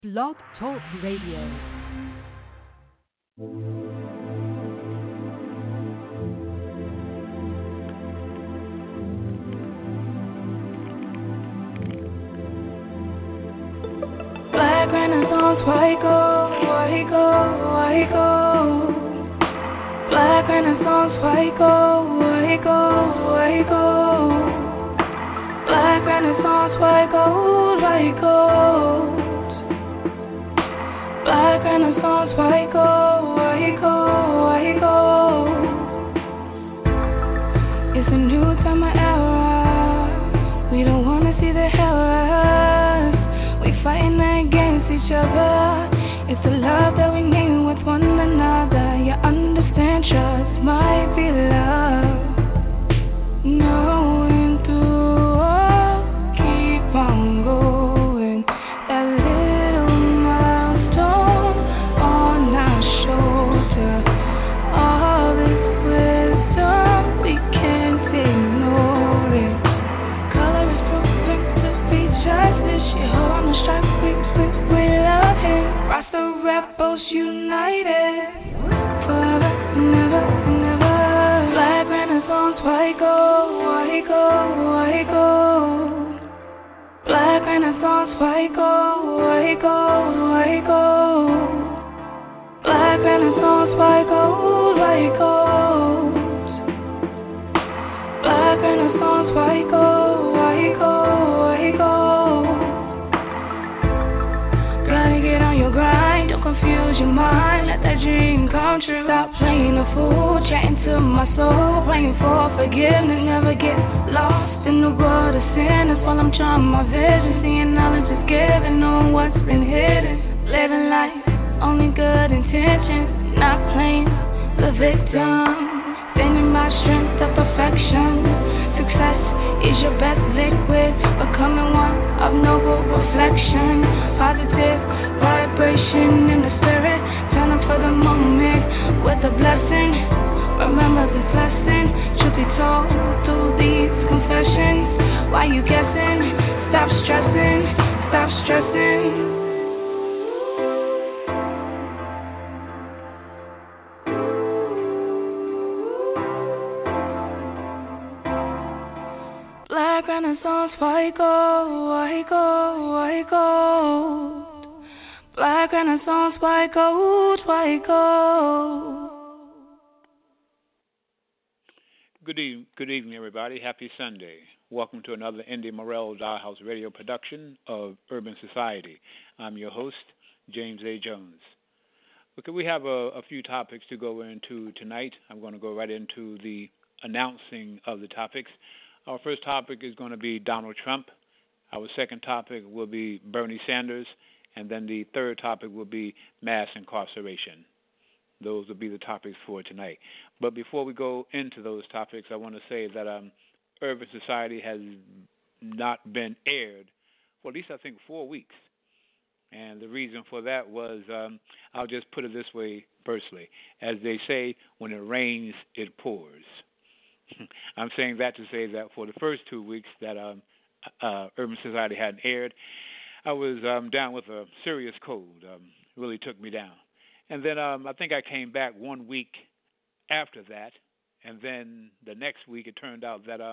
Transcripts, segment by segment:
Blog Talk Radio. Black Renaissance, why he go, why he go, why he go? Black Renaissance, why he go, why he go, why he go? Black Renaissance, why he goes, why he goes? Black Renaissance, why he go, why he go, why he goes? It's a new time of era. We don't wanna see the errors. We fighting against each other. It's the love that we need with one another. You understand, trust might be love. Knowing through all, keep on going. That little milestone on our shoulder. All this wisdom, we can't ignore it. Color is perfect to be justice. She hold on the stripe, we love him. Rasta rebels united. Forever, never, never. Black Renaissance, why he go, why he go, why he go? Black Renaissance, why he go, why he go, why he go? Black Renaissance, why he goes, why he goes? Black Renaissance, why he go, why he go, why he goes? Gotta get on your grind, don't confuse your mind. Let that dream come true. Stop playing the fool, chatting to my soul, playing for forgiveness. Never get lost in the world of sin. That's while I'm trying my vision, seeing knowledge is given, knowing what's been hidden. Living life, only good intentions, not playing the victim. Bending my strength to perfection. Success is your best liquid, becoming one of noble reflection. Positive vibration in the spirit. Turn up for the moment with a blessing. Remember this lesson. Truth be told through these confessions. Why you guessing? Stop stressing. Stop stressing. Black Renaissance, why he go, why he go, why he go? Black Renaissance, why he goes, why he goes? Good evening, everybody. Happy Sunday. Welcome to another Indy Morel Dollhouse Radio production of Urban Society. I'm your host, James A. Jones. Okay, we have a few topics to go into tonight. I'm going to go right into the announcing of the topics. Our first topic is going to be Donald Trump. Our second topic will be Bernie Sanders. And then the third topic will be mass incarceration. Those will be the topics for tonight. But before we go into those topics, I want to say that Urban Society has not been aired for at least, I think, 4 weeks. And the reason for that was, I'll just put it this way personally. As they say, when it rains, it pours. I'm saying that to say that for the first 2 weeks that Urban Society hadn't aired, I was down with a serious cold. Really took me down. And then I think I came back 1 week after that. And then the next week it turned out that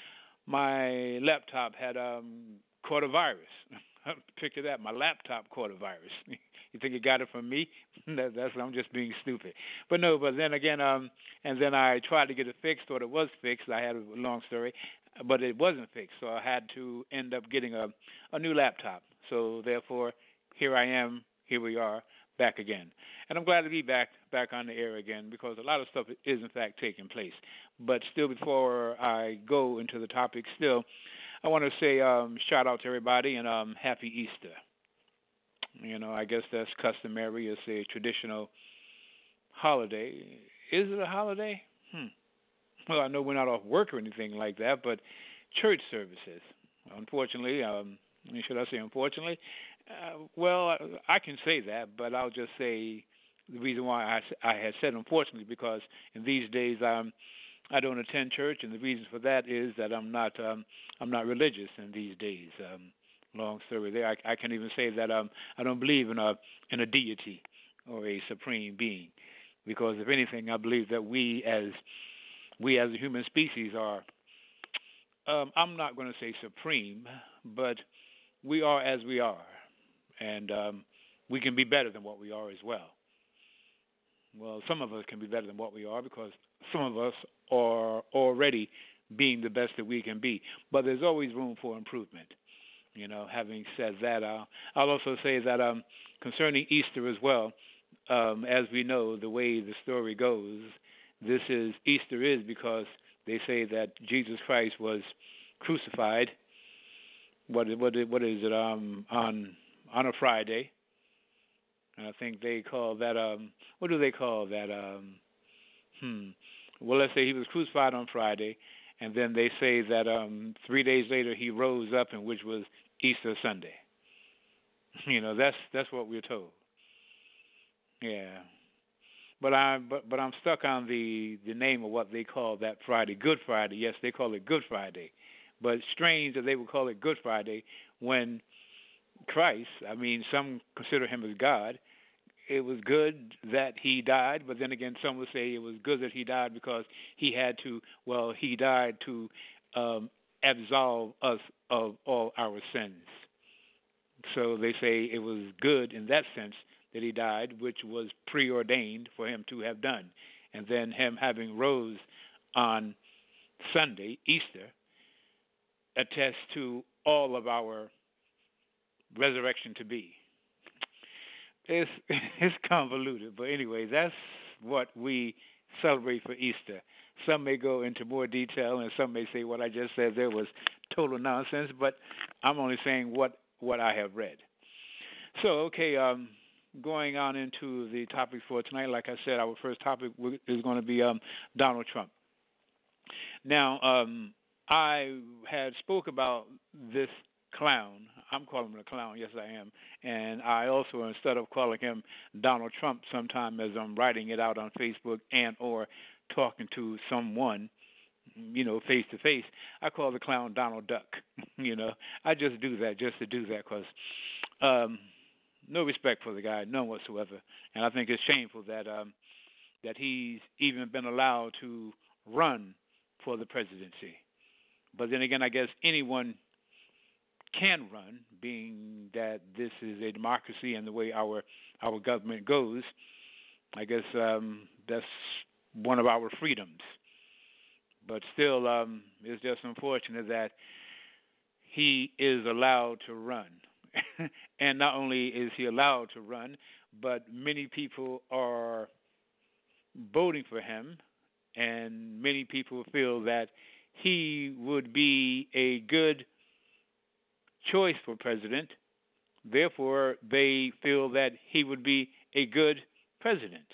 my laptop had caught a virus. Picture that, my laptop caught a virus. You think you got it from me? I'm just being stupid. But no, but then again, and then I tried to get it fixed, thought it was fixed. I had a long story, but it wasn't fixed. So I had to end up getting a new laptop. So therefore, here I am, here we are, back again. And I'm glad to be back on the air again because a lot of stuff is in fact taking place. But still, before I go into the topic, I want to say shout out to everybody and happy Easter. You know, I guess that's customary. It's a traditional holiday. Is it a holiday? Well, I know we're not off work or anything like that, but church services, unfortunately, should I say unfortunately? Well, I can say that, but I'll just say the reason why I had said unfortunately because in these days I don't attend church, and the reason for that is that I'm not religious in these days. long story there. I can even say that I don't believe in a deity or a supreme being, because if anything, I believe that we as a human species are. I'm not going to say supreme, but we are as we are, and we can be better than what we are as well. Well, some of us can be better than what we are because some of us are already being the best that we can be. But there's always room for improvement. Having said that, I'll also say that concerning Easter as well, as we know, the way the story goes, Easter is because they say that Jesus Christ was crucified. What is it? On a Friday. And I think they call that what do they call that? Well, let's say he was crucified on Friday, and then they say that 3 days later he rose up, and which was Easter Sunday. That's what we're told. Yeah. But I'm stuck on the name of what they call that Friday, Good Friday. Yes, they call it Good Friday. But it's strange that they would call it Good Friday when Christ, some consider him as God. It was good that he died, but then again, some would say it was good that he died because he died to absolve us of all our sins. So they say it was good in that sense that he died, which was preordained for him to have done. And then him having rose on Sunday, Easter, attests to all of our resurrection to be. It's convoluted, but anyway, that's what we celebrate for Easter. Some may go into more detail, and some may say what I just said there was total nonsense, but I'm only saying what I have read. So, okay, going on into the topic for tonight, like I said, our first topic is going to be Donald Trump. Now, I had spoke about this clown. I'm calling him a clown. Yes, I am. And I also, instead of calling him Donald Trump, sometime as I'm writing it out on Facebook and or talking to someone, face to face, I call the clown Donald Duck. I just do that just to do that because no respect for the guy, none whatsoever. And I think it's shameful that that he's even been allowed to run for the presidency. But then again, I guess anyone can run, being that this is a democracy and the way our government goes. I guess that's one of our freedoms. But still, it's just unfortunate that he is allowed to run. And not only is he allowed to run, but many people are voting for him, and many people feel that he would be a good choice for president. Therefore, they feel that he would be a good president.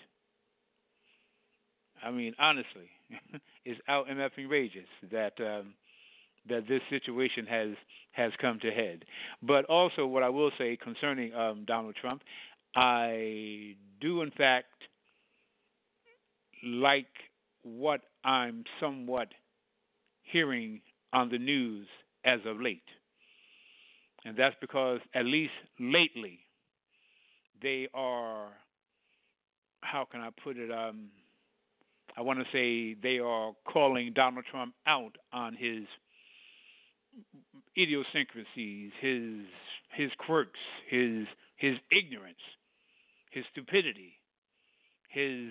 Honestly, it's out and effing outrageous that that this situation has come to head. But also, what I will say concerning Donald Trump, I do in fact like what I'm somewhat hearing on the news as of late. And that's because, at least lately, they are, how can I put it, I want to say they are calling Donald Trump out on his idiosyncrasies, his quirks, his ignorance, his stupidity, his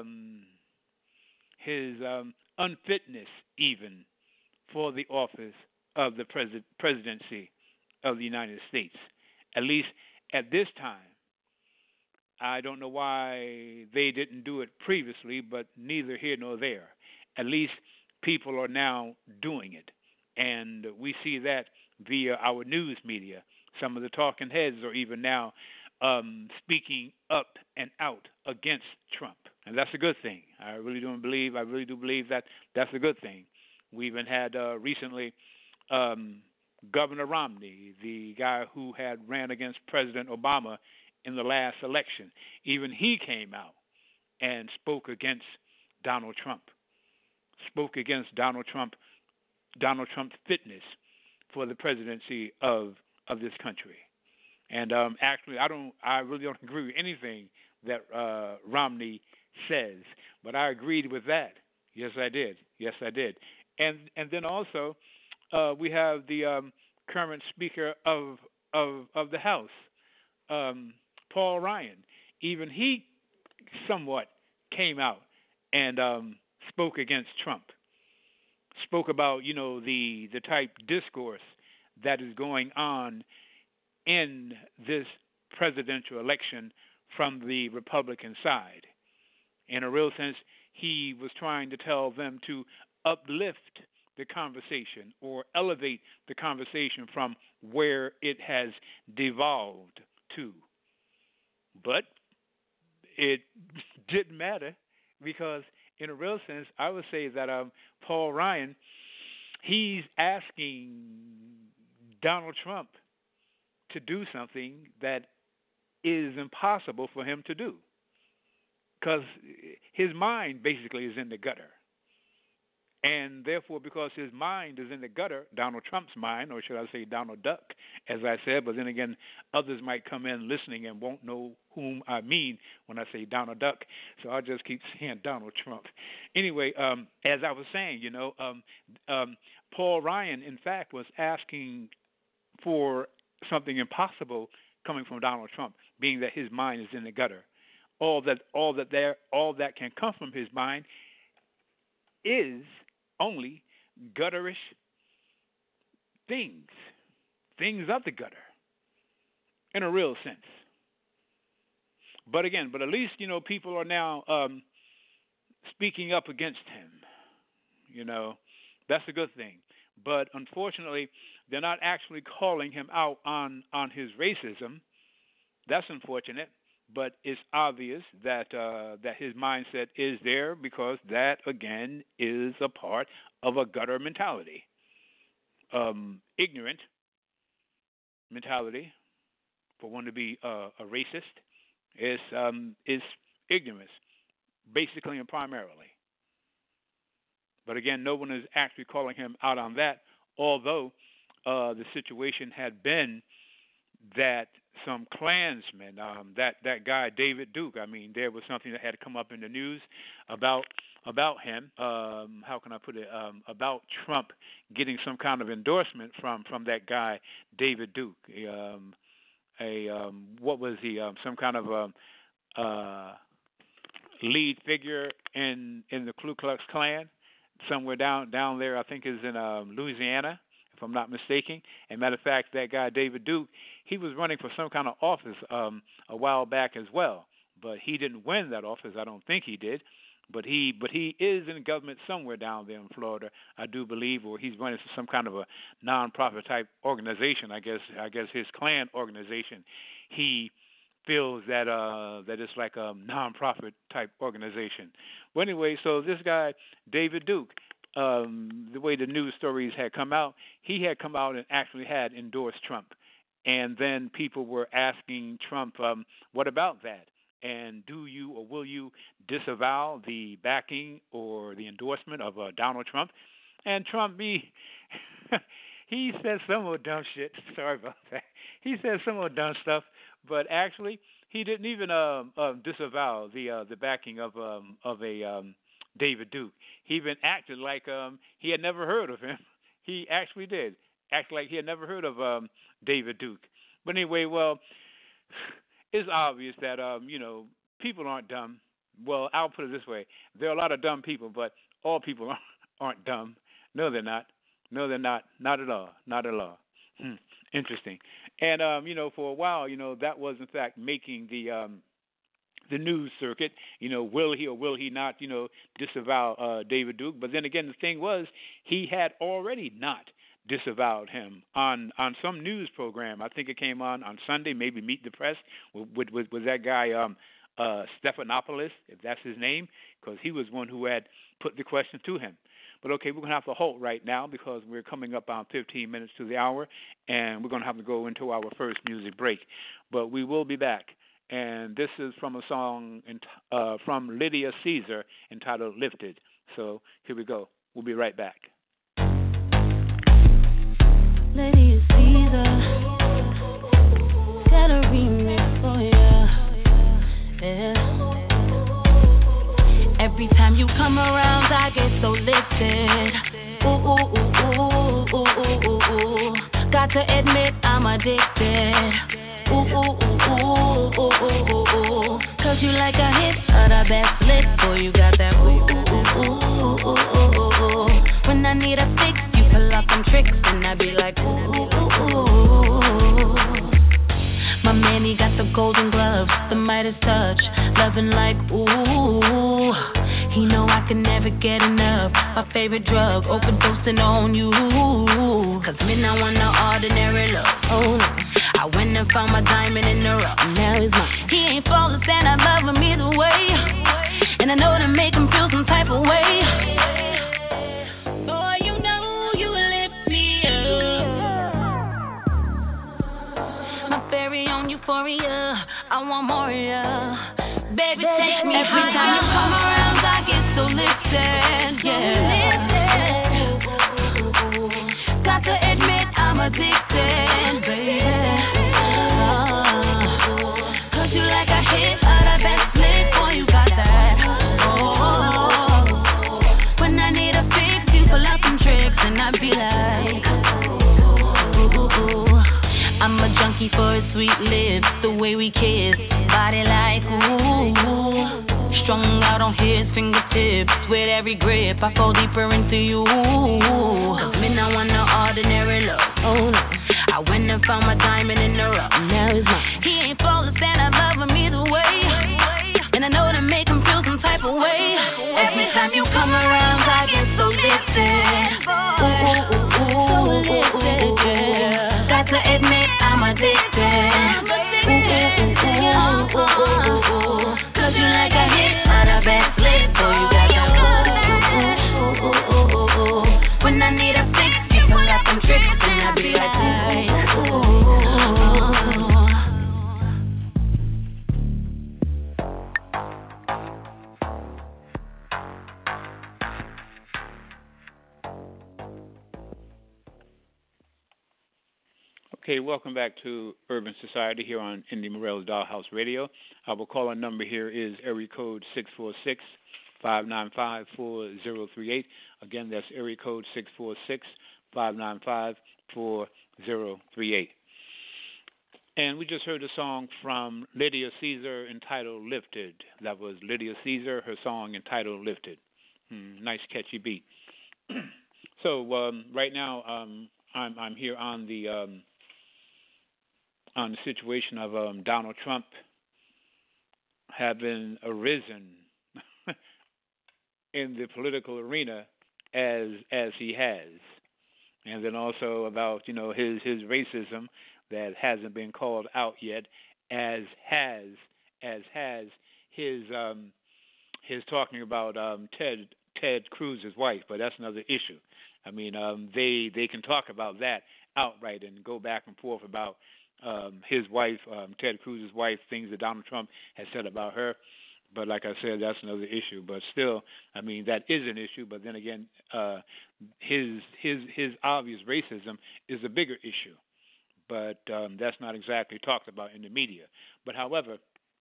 unfitness even for the office of the presidency of the United States. At least at this time. I don't know why they didn't do it previously, but neither here nor there. At least people are now doing it. And we see that via our news media. Some of the talking heads are even now speaking up and out against Trump. And that's a good thing. I really do believe that that's a good thing. We even had recently Governor Romney, the guy who had ran against President Obama in the last election. Even he came out and spoke against Donald Trump, spoke against Donald Trump's fitness for the presidency of of this country. And actually, I really don't agree with anything that Romney says, but I agreed with that. Yes, I did. And then also, we have the current Speaker of the House, Paul Ryan. Even he somewhat came out and spoke against Trump. Spoke about the type discourse that is going on in this presidential election from the Republican side. In a real sense, he was trying to tell them to uplift the conversation or elevate the conversation from where it has devolved to. But it didn't matter because, in a real sense, I would say that Paul Ryan, he's asking Donald Trump to do something that is impossible for him to do because his mind basically is in the gutter. And therefore, because his mind is in the gutter, Donald Trump's mind, or should I say Donald Duck, as I said, but then again, others might come in listening and won't know whom I mean when I say Donald Duck, so I'll just keep saying Donald Trump. Anyway, as I was saying, Paul Ryan, in fact, was asking for something impossible coming from Donald Trump, being that his mind is in the gutter. All that can come from his mind is only gutterish things of the gutter, in a real sense. But at least people are now speaking up against him. That's a good thing. But unfortunately, they're not actually calling him out on his racism. That's unfortunate. But it's obvious that his mindset is there because that, again, is a part of a gutter mentality. Ignorant mentality, for one to be a racist, is ignorance, basically and primarily. But again, no one is actually calling him out on that, although the situation had been that some Klansmen, that guy David Duke, there was something that had come up in the news about him. How can I put it? About Trump getting some kind of endorsement from that guy David Duke. What was he? Some kind of lead figure in the Ku Klux Klan, somewhere down there. I think is in Louisiana, if I'm not mistaken. And matter of fact, that guy David Duke, he was running for some kind of office a while back as well, but he didn't win that office. I don't think he did, but he is in government somewhere down there in Florida, I do believe, or he's running for some kind of a non-profit type organization. I guess his Klan organization. He feels that it's like a non-profit type organization. But anyway, so this guy David Duke, the way the news stories had come out, he had come out and actually had endorsed Trump. And then people were asking Trump, what about that? And do you or will you disavow the backing or the endorsement of Donald Trump? And Trump, he said some old dumb shit. Sorry about that. He said some old dumb stuff, but actually he didn't even disavow the backing of a David Duke. He even acted like he had never heard of him. He actually did act like he had never heard of David Duke. But anyway, well, it's obvious that people aren't dumb. Well, I'll put it this way: there are a lot of dumb people, but all people aren't dumb. No, they're not. No, they're not. Not at all. Not at all. Interesting. And for a while, that was in fact making the news circuit. Will he or will he not, disavow David Duke? But then again, the thing was, he had already not disavowed him on some news program. I think it came on Sunday, maybe Meet the Press, with that guy Stephanopoulos, if that's his name, because he was one who had put the question to him. But okay, we're going to have to halt right now because we're coming up on 15 minutes to the hour, and we're going to have to go into our first music break. But we will be back. And this is from a song from Lydia Caesar entitled Lifted. So here we go. We'll be right back. Lydia Caesar. addicted. Ooh, ooh, ooh, ooh, ooh, ooh, ooh, ooh. Cause you like a hit of the best lip. Boy, you got that ooh, ooh, ooh, ooh, ooh, ooh, ooh, ooh. When I need a fix, you pull up them tricks. And I be like, ooh, ooh, ooh, ooh. My man, he got the golden gloves, the Midas touch. Loving like, ooh. He know I can never get enough. My favorite drug, overdosing on you. Cause me not want no ordinary love. Oh no. I went and found my diamond in the rough. Now he's mine. He ain't flawless and I love him either way. And I know to make him feel some type of way. Boy, you know you lift me up. My very own euphoria. I want more of ya. Baby, take me every time you come around. I get so lifted, yeah. Got to admit I'm addicted, baby. Cause you like a hit of the best lick, boy, you got that. Oh, when I need a fix, you pull out some tricks, and I be like, ooh. I'm a junkie for his sweet lips, the way we kiss, body like ooh. Strung out on his fingertips, with every grip I fall deeper into you. Cause me not want no ordinary love, oh no. I went and found my diamond in the rough, now he's mine. He ain't flawless and I love him either way. And I know to make him feel some type of way. Every time you come around I get so lifted. Ooh, ooh, ooh, ooh, ooh, ooh, ooh. Got to admit I'm addicted. Ooh, ooh, ooh, ooh, ooh, ooh, ooh. Cause you like a hit of the best lick, boy, you got that ooh, ooh, ooh, ooh, ooh, ooh, ooh. When I need a fix, you pull out some tricks, and I be like, ooh, ooh, ooh. Okay, welcome back to Urban Society here on Indy Morel's Dollhouse Radio. Our call-in number here is area code 646-595-4038. Again, that's area code 646-595-4038. And we just heard a song from Lydia Caesar entitled Lifted. That was Lydia Caesar, her song entitled Lifted. Nice catchy beat. So right now I'm here on the situation of Donald Trump having arisen in the political arena as he has, and then also about his racism that hasn't been called out yet, as has his talking about Ted Cruz's wife, but that's another issue. I mean, they can talk about that outright and go back and forth about his wife, Ted Cruz's wife, things that Donald Trump has said about her. But like I said, that's another issue. But still, I mean, that is an issue. But then again, his obvious racism is a bigger issue. But that's not exactly talked about in the media. But however,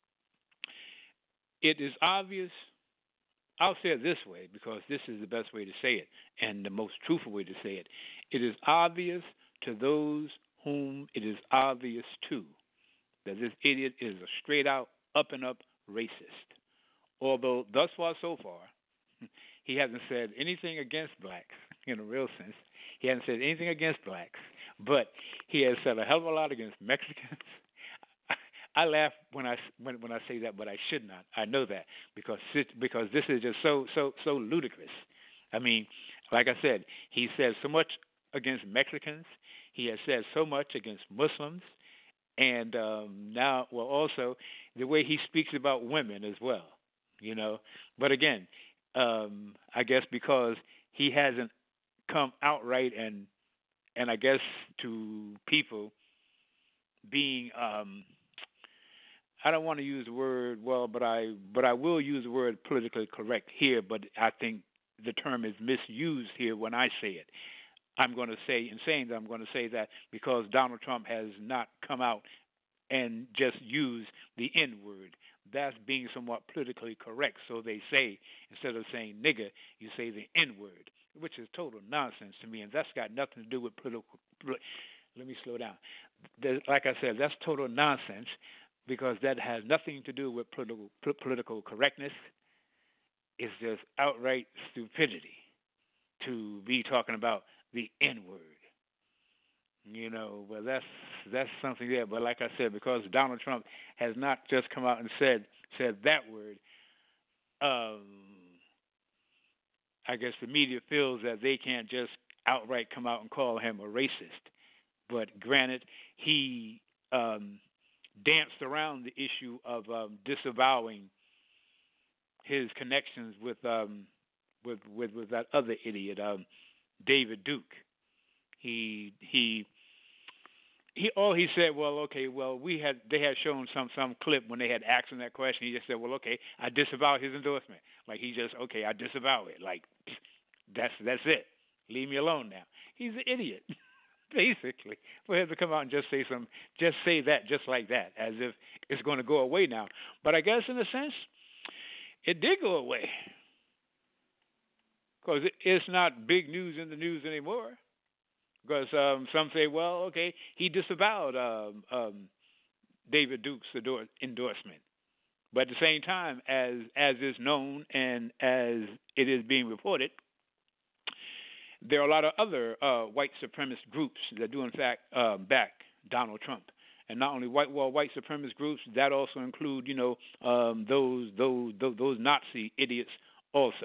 it is obvious. I'll say it this way because this is the best way to say it and the most truthful way to say it. It is obvious to those whom it is obvious to that this idiot is a straight-out, up-and-up racist. Although, thus far, so far, he hasn't said anything against blacks in a real sense. He hasn't said anything against blacks, but he has said a hell of a lot against Mexicans. I laugh when I say that, but I should not. I know that because this is just so ludicrous. I mean, like I said, he says so much against Mexicans. He has said so much against Muslims, and now, well, also the way he speaks about women as well, But again, I guess because he hasn't come outright and I guess to people being, I don't want to use the word but I will use the word politically correct here, but I think the term is misused here when I say it. I'm going to say, in saying that, I'm going to say that because Donald Trump has not come out and just used the N-word. That's being somewhat politically correct. So they say, instead of saying nigger, you say the N-word, which is total nonsense to me, and that's got nothing to do with political. Let me slow down. like I said, that's total nonsense because that has nothing to do with political correctness. It's just outright stupidity to be talking about the N word. Well, that's something there. But like I said, because Donald Trump has not just come out and said that word, I guess the media feels that they can't just outright come out and call him a racist. But granted, he danced around the issue of disavowing his connections with that other idiot, David Duke. He all he said, well, okay, well they had shown some clip when they had asked him that question. He just said, well, okay, I disavow his endorsement. Like he just, okay, I disavow it. Like that's it. Leave me alone now. He's an idiot, basically, for him to come out and just say that just like that, as if it's going to go away now. But I guess in a sense, it did go away because it's not big news in the news anymore. Because some say, well, okay, he disavowed David Duke's endorsement. But at the same time, as is known and as it is being reported, there are a lot of other white supremacist groups that do, in fact, back Donald Trump. And not only white supremacist groups, that also include, those Nazi idiots also.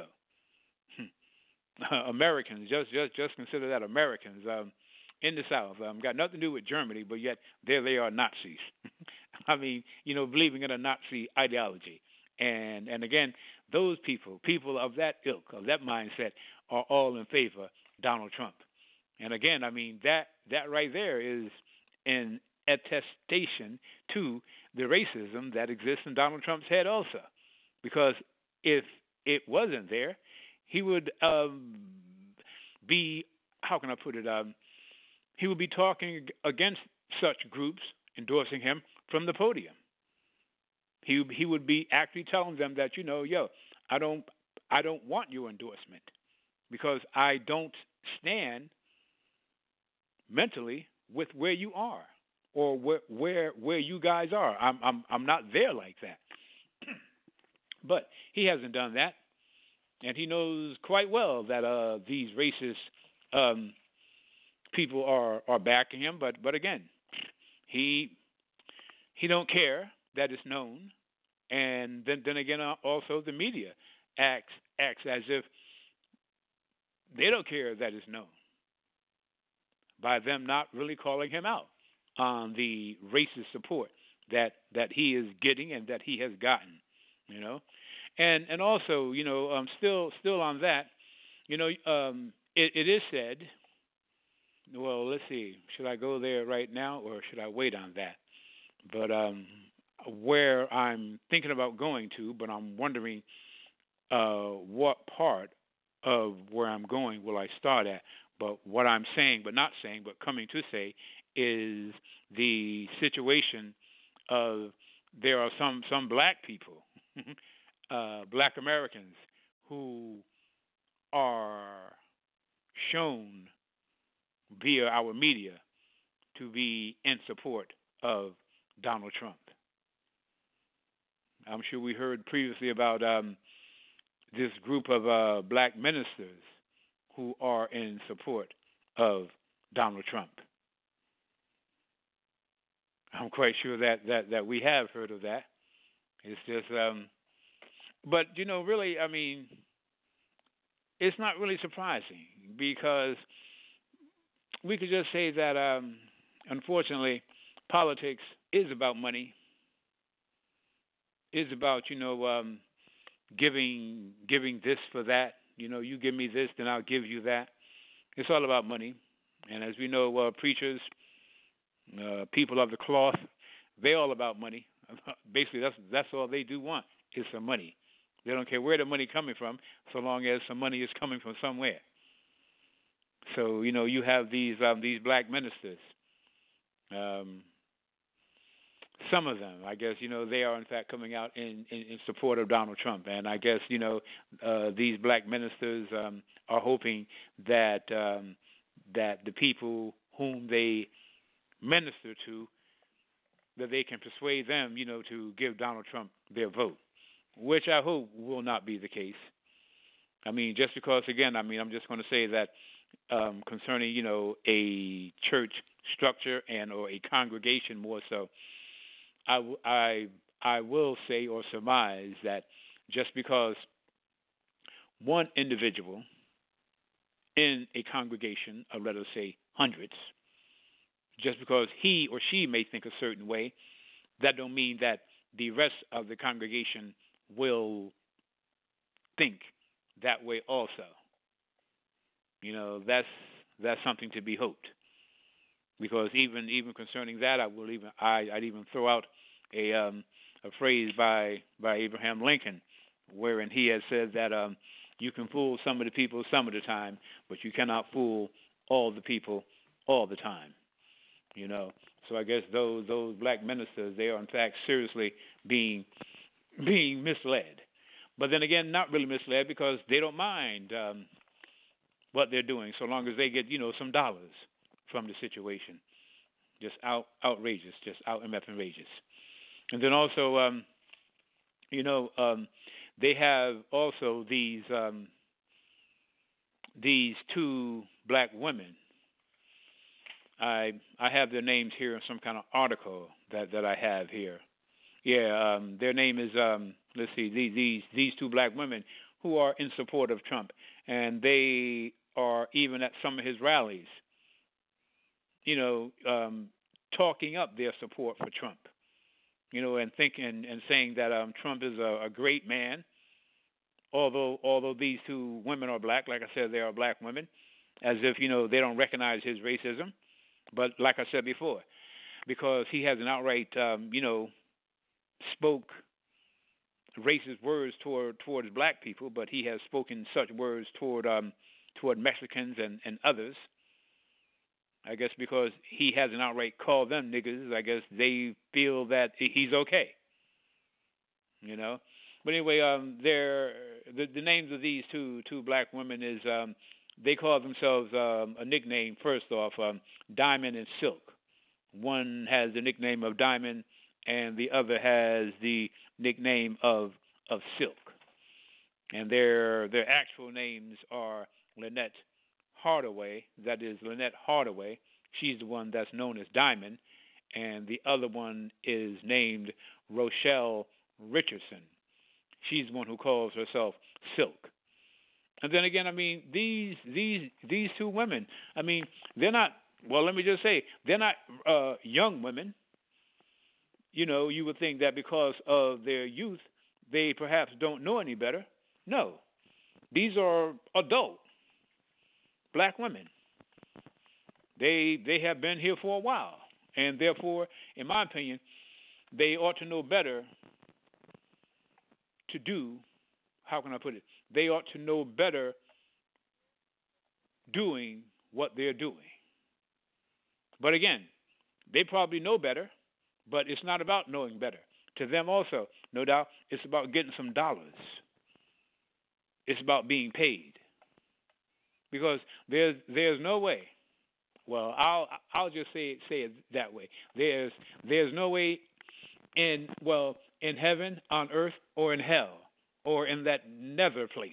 Americans, just consider that Americans in the South. Got nothing to do with Germany, but yet there they are, Nazis. I mean, believing in a Nazi ideology. And again, those people of that ilk, of that mindset, are all in favor of Donald Trump. And again, I mean, that right there is an attestation to the racism that exists in Donald Trump's head also. Because if it wasn't there, he would be, how can I put it, he would be talking against such groups, endorsing him from the podium. He would be actually telling them that, I don't want your endorsement because I don't stand mentally with where you are or where you guys are. I'm not there like that. But he hasn't done that. And he knows quite well that these racist people are backing him. But again, he don't care that it's known. And then again, also the media acts as if they don't care that it's known by them not really calling him out on the racist support that he is getting and that he has gotten, And also, still on that, it is said, well, let's see, should I go there right now or should I wait on that? But where I'm thinking about going to, but I'm wondering what part of where I'm going will I start at. But what I'm saying, but not saying, but coming to say, is the situation of there are some black people, black Americans, who are shown via our media to be in support of Donald Trump. I'm sure we heard previously about this group of black ministers who are in support of Donald Trump. I'm quite sure that we have heard of that. It's just, but really, I mean, it's not really surprising because we could just say that, unfortunately, politics is about money. Is about giving this for that. You give me this, then I'll give you that. It's all about money, and as we know, preachers, people of the cloth, they're all about money. Basically, that's all they do want is some money. They don't care where the money coming from, so long as some money is coming from somewhere. So you have these black ministers. Some of them, I guess, they are in fact coming out in support of Donald Trump, and I guess these black ministers are hoping that that the people whom they minister to, that they can persuade them, to give Donald Trump their vote, which I hope will not be the case. I mean, just because, again, I'm just going to say that concerning, a church structure and or a congregation more so, I will say or surmise that just because one individual in a congregation of, let us say, hundreds, just because he or she may think a certain way, that don't mean that the rest of the congregation will think that way also. That's something to be hoped. Because even concerning that, I'd even throw out a phrase by Abraham Lincoln, wherein he has said that you can fool some of the people some of the time, but you cannot fool all the people all the time. So I guess those black ministers, they are in fact seriously being misled. But then again, not really misled, because they don't mind what they're doing so long as they get some dollars from the situation. Just outrageous, just outrageous. And then also, they have also these two black women. I have their names here in some kind of article that I have here. Yeah, their name is let's see, these two black women who are in support of Trump, and they are even at some of his rallies, talking up their support for Trump, and thinking and saying that Trump is a great man. Although these two women are black, like I said, they are black women, as if they don't recognize his racism. But like I said before, because he has an outright spoke racist words towards black people, but he has spoken such words toward Mexicans and others. I guess because he hasn't outright called them niggas, I guess they feel that he's okay. But anyway, the names of these two black women is they call themselves a nickname, first off, Diamond and Silk. One has the nickname of Diamond, and the other has the nickname of Silk. And their actual names are Lynette Hardaway. That is Lynette Hardaway. She's the one that's known as Diamond, and the other one is named Rochelle Richardson. She's the one who calls herself Silk. And then again, these two women, they're not, well, let me just say, they're not young women. You would think that because of their youth, they perhaps don't know any better. No. These are adult black women. They have been here for a while. And therefore, in my opinion, they ought to know better to do, how can I put it? They ought to know better doing what they're doing. But again, they probably know better, but it's not about knowing better. To them also, no doubt, it's about getting some dollars. It's about being paid. Because there's no way. Well, I'll just say it that way. There's no way in heaven, on earth, or in hell, or in that nether place,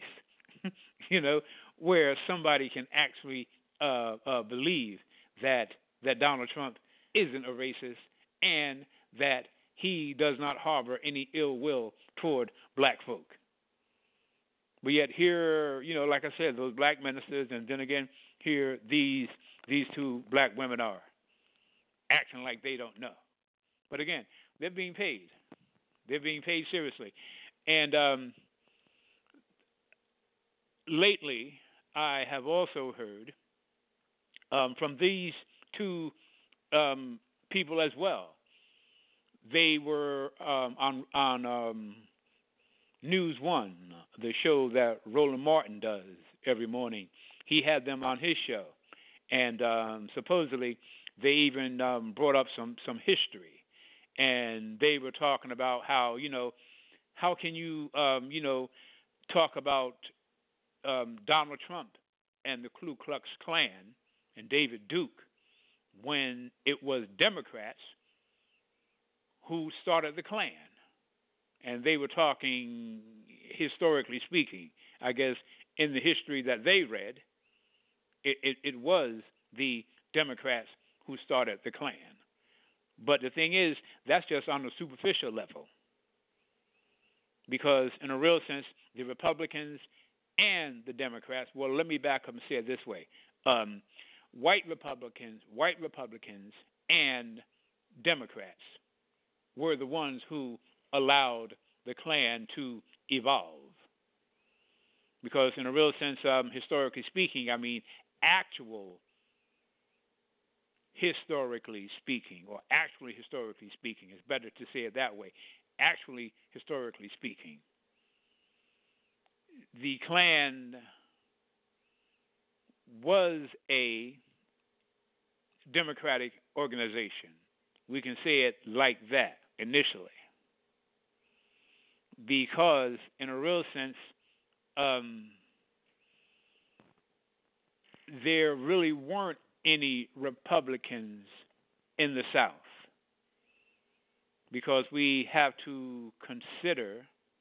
where somebody can actually believe that Donald Trump isn't a racist and that he does not harbor any ill will toward black folk. But yet here, like I said, those black ministers, and then again, here these two black women are acting like they don't know. But again, they're being paid. They're being paid seriously. And lately, I have also heard from these two people as well. They were on News One, the show that Roland Martin does every morning. He had them on his show, and supposedly they even brought up some history, and they were talking about how how can you talk about Donald Trump and the Ku Klux Klan and David Duke when it was Democrats who started the Klan. And they were talking, historically speaking, I guess, in the history that they read, it was the Democrats who started the Klan. But the thing is, that's just on a superficial level. Because in a real sense, the Republicans and the Democrats, well, let me back up and say it this way. White Republicans and Democrats were the ones who allowed the Klan to evolve. Because in a real sense, historically speaking, I mean, historically speaking, it's better to say it that way, actually, historically speaking, the Klan was a democratic organization. We can say it like that initially. Because in a real sense, there really weren't any Republicans in the South. Because we have to consider,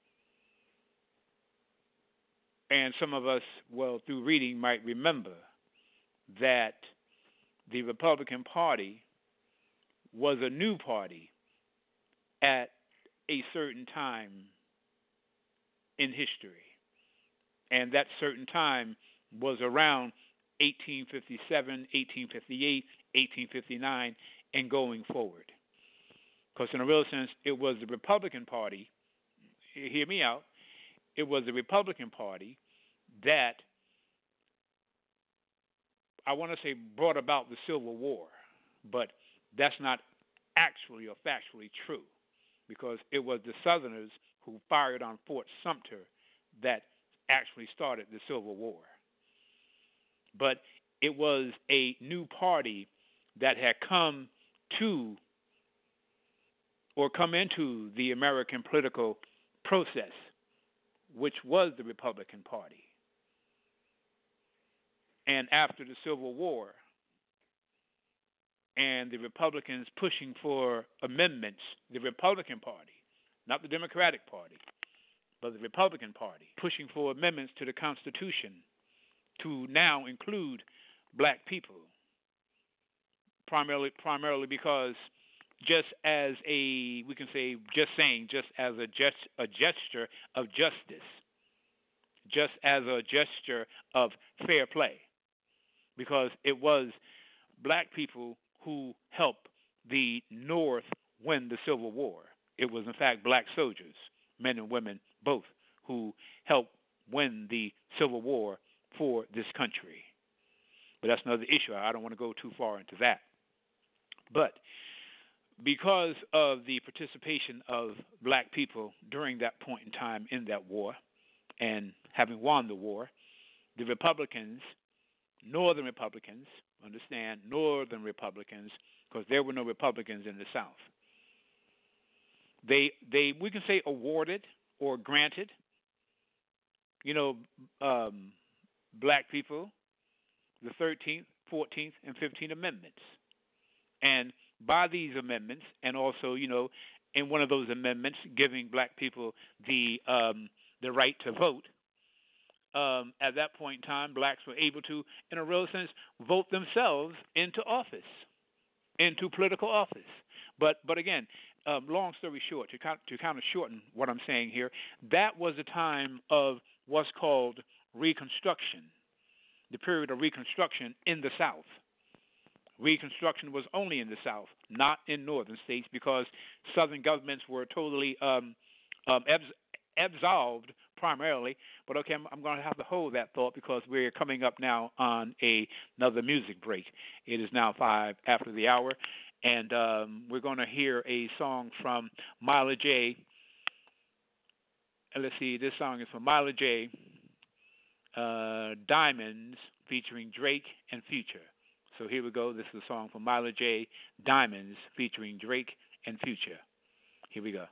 and some of us, well, through reading might remember, that the Republican Party was a new party at a certain time in history. And that certain time was around 1857, 1858, 1859, and going forward. Because in a real sense, it was the Republican Party, hear me out, it was the Republican Party that, I want to say, brought about the Civil War. But that's not actually or factually true, because it was the Southerners who fired on Fort Sumter that actually started the Civil War. But it was a new party that had come into the American political process, which was the Republican Party. And after the Civil War, and the Republicans pushing for amendments, the Republican Party, not the Democratic Party, but the Republican Party, pushing for amendments to the Constitution to now include black people, primarily because just as a gesture of justice, just as a gesture of fair play, because it was black people who helped the North win the Civil War. It was, in fact, black soldiers, men and women both, who helped win the Civil War for this country. But that's another issue. I don't want to go too far into that. But because of the participation of black people during that point in time in that war, and having won the war, the Republicans, Northern Republicans, understand, Northern Republicans, because there were no Republicans in the South, they we can say awarded or granted, black people the 13th, 14th, and 15th Amendments. And by these amendments, and also, in one of those amendments giving black people the right to vote, at that point in time, blacks were able to, in a real sense, vote themselves into office, into political office. But again, long story short, to kind of shorten what I'm saying here, that was a time of what's called Reconstruction, the period of Reconstruction in the South. Reconstruction was only in the South, not in northern states, because southern governments were totally absolved primarily. But okay, I'm going to have to hold that thought because we're coming up now on another music break. It is now 5 after the hour, and we're going to hear a song from Myla J. Let's see, this song is from Myla J. Diamonds, featuring Drake and Future. So here we go. This is a song from Myla J. Diamonds, featuring Drake and Future. Here we go.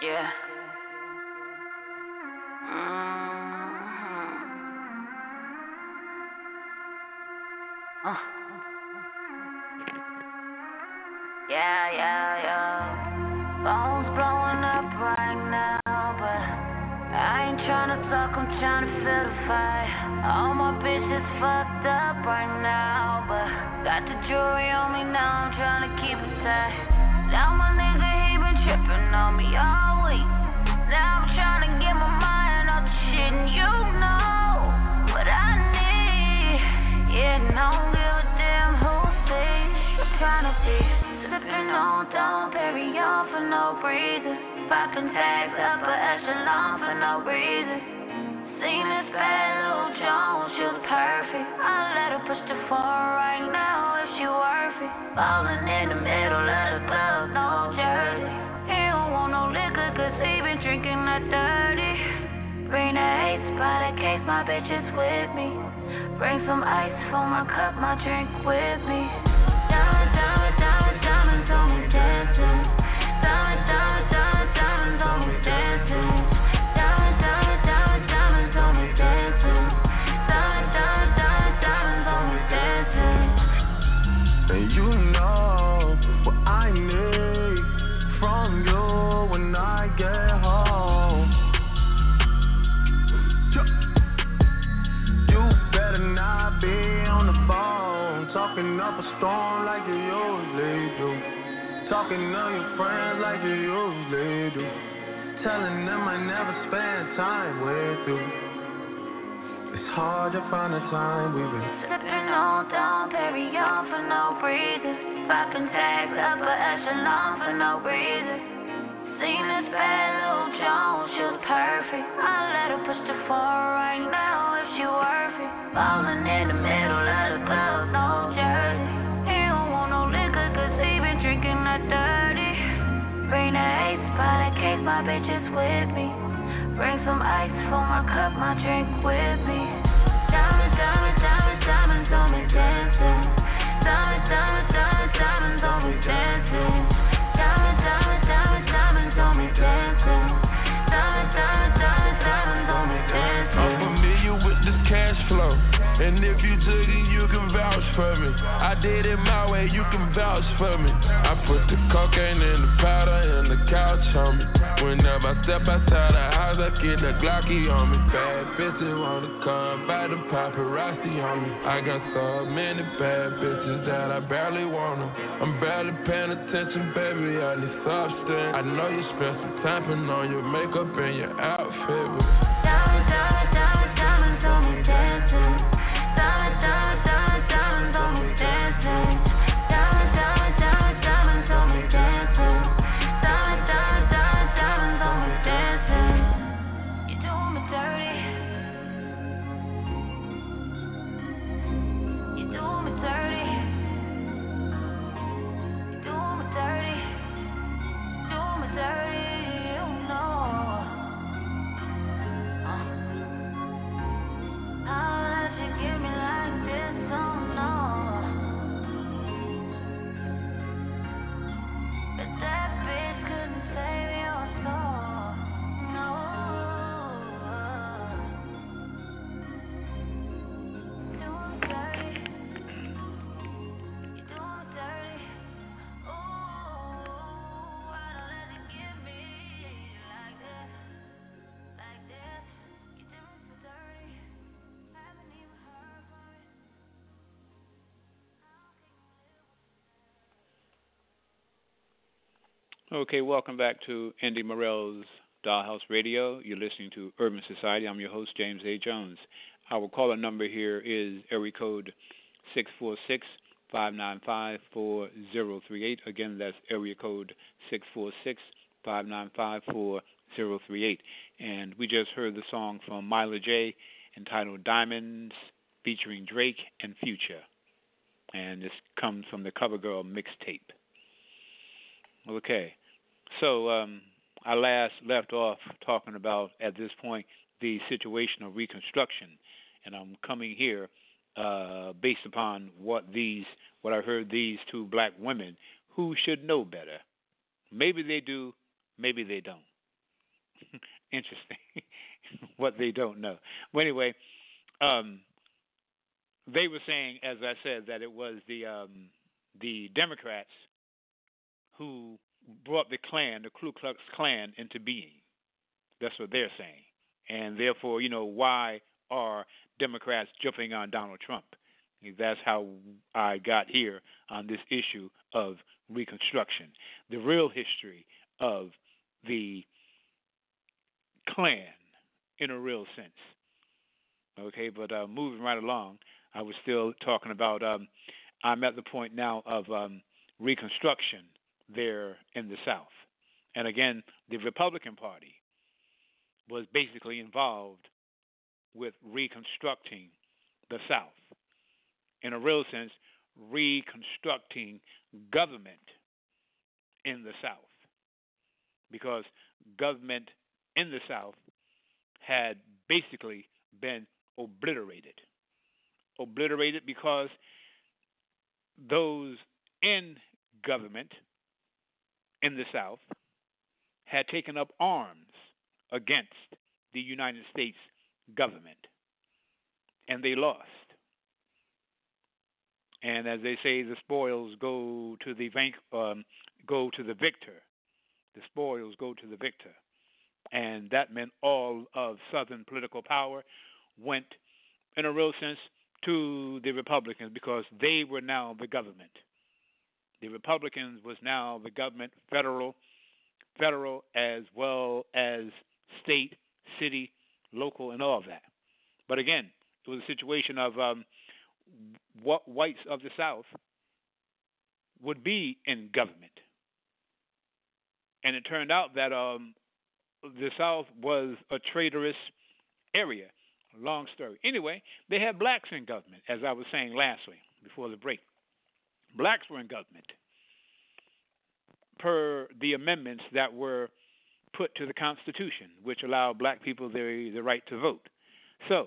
Yeah. Yeah. Phone's blowing up right now, but I ain't tryna talk, I'm tryna feel the fire. All my bitches fucked up right now, but got the jewelry on me now, I'm tryna keep it tight. Now my nigga, he been tripping on me all week. Now I'm tryna get my mind off the shit, and you know what I need. Yeah, and I don't give a damn who sees. I'm tryna be sipping on Dom Perignon for no reason. Popping tags up a echelon for no reason. Seen this bad little Jones, she was perfect. I let her push the phone right now if she worth it. Ballin' in the middle of the club, no jersey. He don't want no liquor cause he been drinking that dirty. Bring the ace by the case, my bitch is with me. Bring some ice for my cup, my drink with me. Diamonds on me dancing. Diamonds on me dancing. Diamonds on me dancing. Diamonds on me dancing. And you know what I need from you when I get home. You better not be on the phone, talking up a storm like you usually do. Talking to your friends like you usually do. Telling them I never spend time with you. It's hard to find the time we've been sipping on Dom Perignon for no reason. Popping tags up a echelon for no reason. Seen this bad little Jones, she was perfect. I let her push the phone right now if she worth it. Ballin' in the middle of the club, no jersey. He don't want no liquor cause he been drinking that dirty. Bring the ace by the case, my bitch is with me. Bring some ice for my cup, my drink with me. Diamonds on me dancing. Diamonds on me dancing. Diamonds on me dancing. Diamonds on me dancing. I'm familiar with this cash flow, and if you took it, you can vouch for me. I did it my way, you can vouch for me. I put the cocaine in the powder and the couch on me. Whenever I step outside the house, I get the Glocky on me. Bad bitches wanna come by the paparazzi on me. I got so many bad bitches that I barely want them. I'm barely paying attention, baby, I need substance. I know you spent some time putting on your makeup and your outfit, but diamonds on me dancing. Diamonds on me dancing. Diamonds on me dancing. Diamonds on me dancing. You doing me dirty. You doing me dirty. You doing me dirty. Doing me dirty. You know. How did you give me like this? Oh no. But that bitch couldn't save your soul. No. Doing dirty. You doing dirty. Ooh, why don't let you give me like this? Like this. You doing so dirty. Haven't even heard from it. Okay, welcome back to Andy Morell's Dollhouse Radio. You're listening to Urban Society. I'm your host, James A. Jones. Our caller number here is area code 646-595-4038. Again, that's area code 646-595-4038. And we just heard the song from Myla J. entitled Diamonds featuring Drake and Future. And this comes from the CoverGirl mixtape. Okay. So I last left off talking about, at this point, the situation of Reconstruction. And I'm coming here based upon what I heard these two black women who should know better. Maybe they do, maybe they don't. Interesting. What they don't know. Well, anyway, they were saying, as I said, that it was the Democrats who brought the Klan, the Ku Klux Klan, into being. That's what they're saying. And therefore, why are Democrats jumping on Donald Trump? That's how I got here on this issue of Reconstruction. The real history of the Klan in a real sense. Okay, but moving right along, I was still talking about, I'm at the point now of Reconstruction there in the South. And again, the Republican Party was basically involved with reconstructing the South. In a real sense, reconstructing government in the South. Because government in the South had basically been obliterated. Obliterated because those in government in the South had taken up arms against the United States government, and they lost. And as they say, the spoils go to the victor. The spoils go to the victor, and that meant all of Southern political power went, in a real sense, to the Republicans because they were now the government. The Republicans was now the government, federal as well as state, city, local, and all of that. But again, it was a situation of what whites of the South would be in government. And it turned out that the South was a traitorous area. Long story. Anyway, they had blacks in government, as I was saying last week before the break. Blacks were in government per the amendments that were put to the Constitution, which allowed black people the right to vote. So,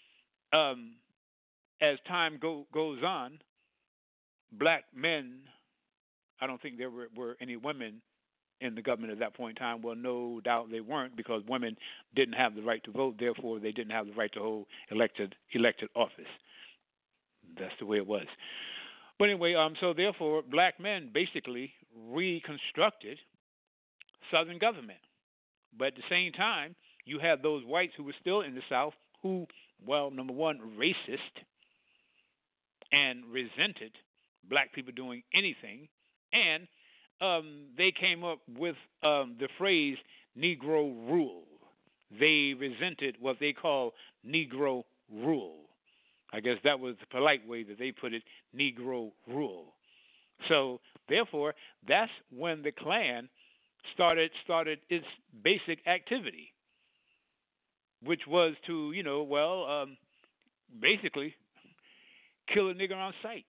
as time goes on, black men, I don't think there were any women in the government at that point in time. Well, no doubt they weren't, because women didn't have the right to vote. Therefore, they didn't have the right to hold elected office. That's the way it was. But anyway, so therefore, black men basically reconstructed Southern government. But at the same time, you had those whites who were still in the South who, well, number one, racist and resented black people doing anything, and they came up with the phrase Negro rule. They resented what they call Negro rule. I guess that was the polite way that they put it, Negro rule. So, therefore, that's when the Klan started its basic activity, which was to, basically kill a nigger on sight.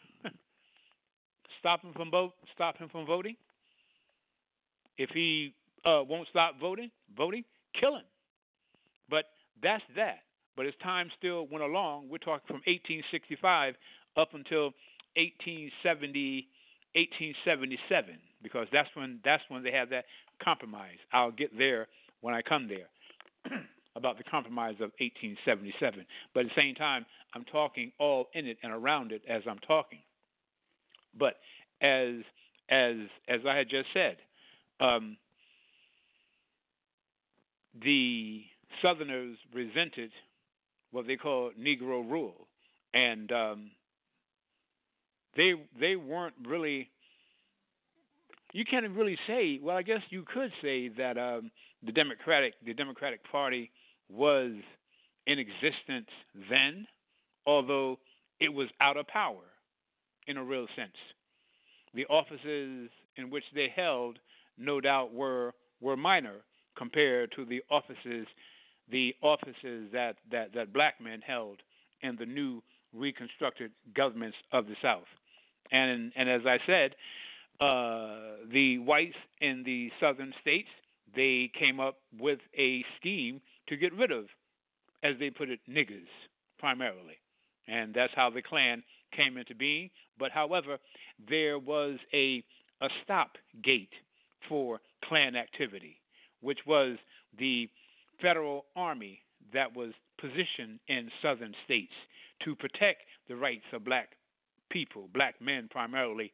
Stop him from voting. If he won't stop voting, kill him. But that's that. But as time still went along, we're talking from 1865 up until 1877, because that's when they had that compromise. I'll get there when I come there about the compromise of 1877. But at the same time, I'm talking all in it and around it as I'm talking. But as I had just said, the Southerners resented what they call Negro rule, and they weren't really. You can't really say. Well, I guess you could say that the Democratic Party was in existence then, although it was out of power in a real sense. The offices in which they held, no doubt, were minor compared to the offices that black men held in the new reconstructed governments of the South. And as I said, the whites in the southern states, they came up with a scheme to get rid of, as they put it, niggers primarily. And that's how the Klan came into being. But however, there was a stop gate for Klan activity, which was the federal army that was positioned in southern states to protect the rights of black people, black men primarily,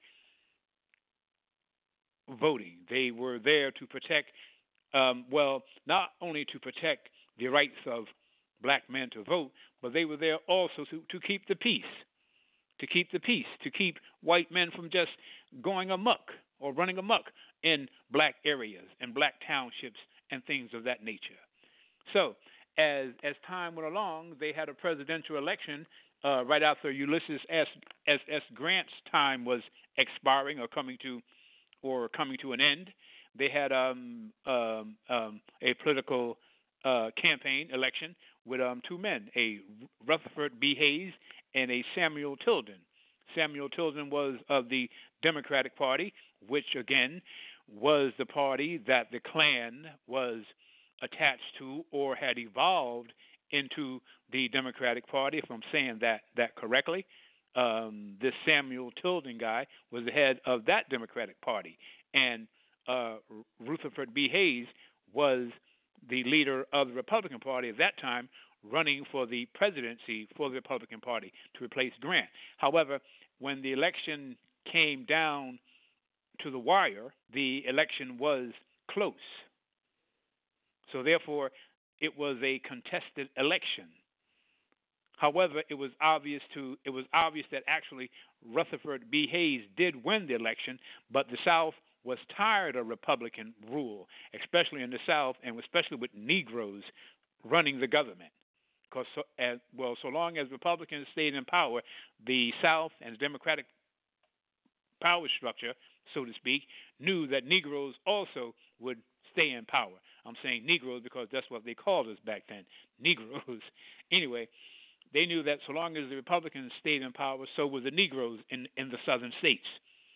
voting. They were there to protect, not only to protect the rights of black men to vote, but they were there also to keep the peace, to keep white men from just going amok or running amok in black areas and black townships and things of that nature. So as time went along, they had a presidential election right after Ulysses S. Grant's time was expiring or coming to an end. They had a political campaign election with two men, a Rutherford B. Hayes and a Samuel Tilden. Samuel Tilden was of the Democratic Party, which again was the party that the Klan was attached to or had evolved into the Democratic Party, if I'm saying that correctly. This Samuel Tilden guy was the head of that Democratic Party, and Rutherford B. Hayes was the leader of the Republican Party at that time, running for the presidency for the Republican Party to replace Grant. However, when the election came down to the wire, the election was close. So therefore, it was a contested election. However, it was obvious that actually Rutherford B. Hayes did win the election, but the South was tired of Republican rule, especially in the South, and especially with Negroes running the government. Because so long as Republicans stayed in power, the South and the Democratic power structure, so to speak, knew that Negroes also would stay in power. I'm saying Negroes because that's what they called us back then, Negroes. Anyway, they knew that so long as the Republicans stayed in power, so were the Negroes in the southern states.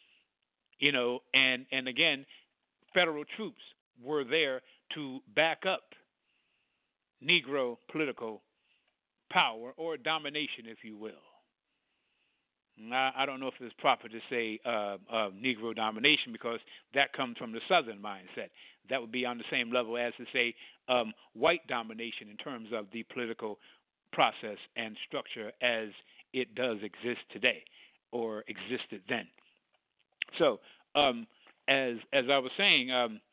And again, federal troops were there to back up Negro political power or domination, if you will. I don't know if it's proper to say Negro domination because that comes from the Southern mindset. That would be on the same level as to say white domination in terms of the political process and structure as it does exist today or existed then. So as I was saying,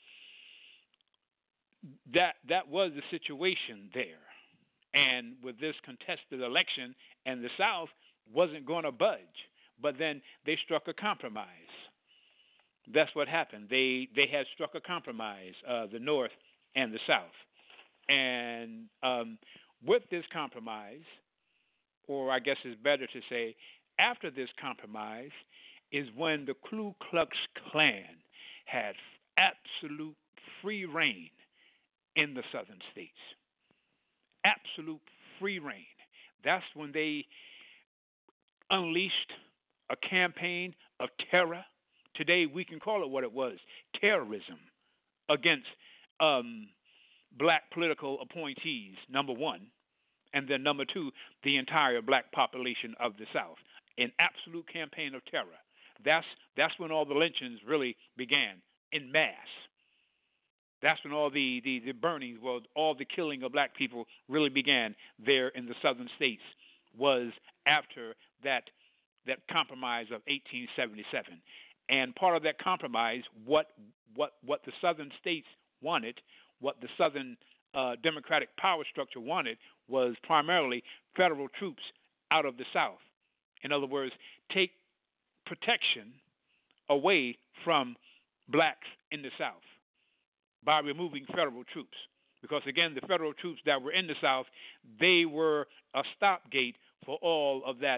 that was the situation there. And with this contested election, and the South wasn't going to budge, but then they struck a compromise. That's what happened. They had struck a compromise, the North and the South. And with this compromise, or I guess it's better to say, after this compromise, is when the Ku Klux Klan had absolute free reign in the southern states. Absolute free reign. That's when they unleashed a campaign of terror. Today we can call it what it was, terrorism against black political appointees, number one, and then number two, the entire black population of the South. An absolute campaign of terror. That's when all the lynchings really began in mass. That's when all the burnings, all the killing of black people really began there in the southern states, was after that compromise of 1877. And part of that compromise, what the southern states wanted, what the southern democratic power structure wanted, was primarily federal troops out of the South. In other words, take protection away from blacks in the South by removing federal troops. Because again, the federal troops that were in the South, they were a stopgate for all of that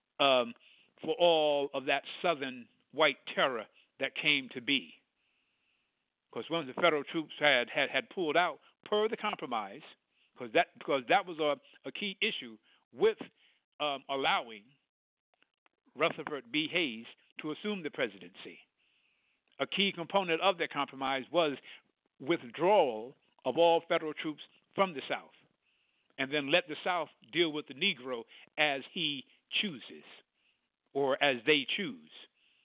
southern white terror that came to be. Because once the federal troops had pulled out per the compromise, because that was a key issue with allowing Rutherford B. Hayes to assume the presidency. A key component of that compromise was withdrawal of all federal troops from the South, and then let the South deal with the Negro as he chooses, or as they choose.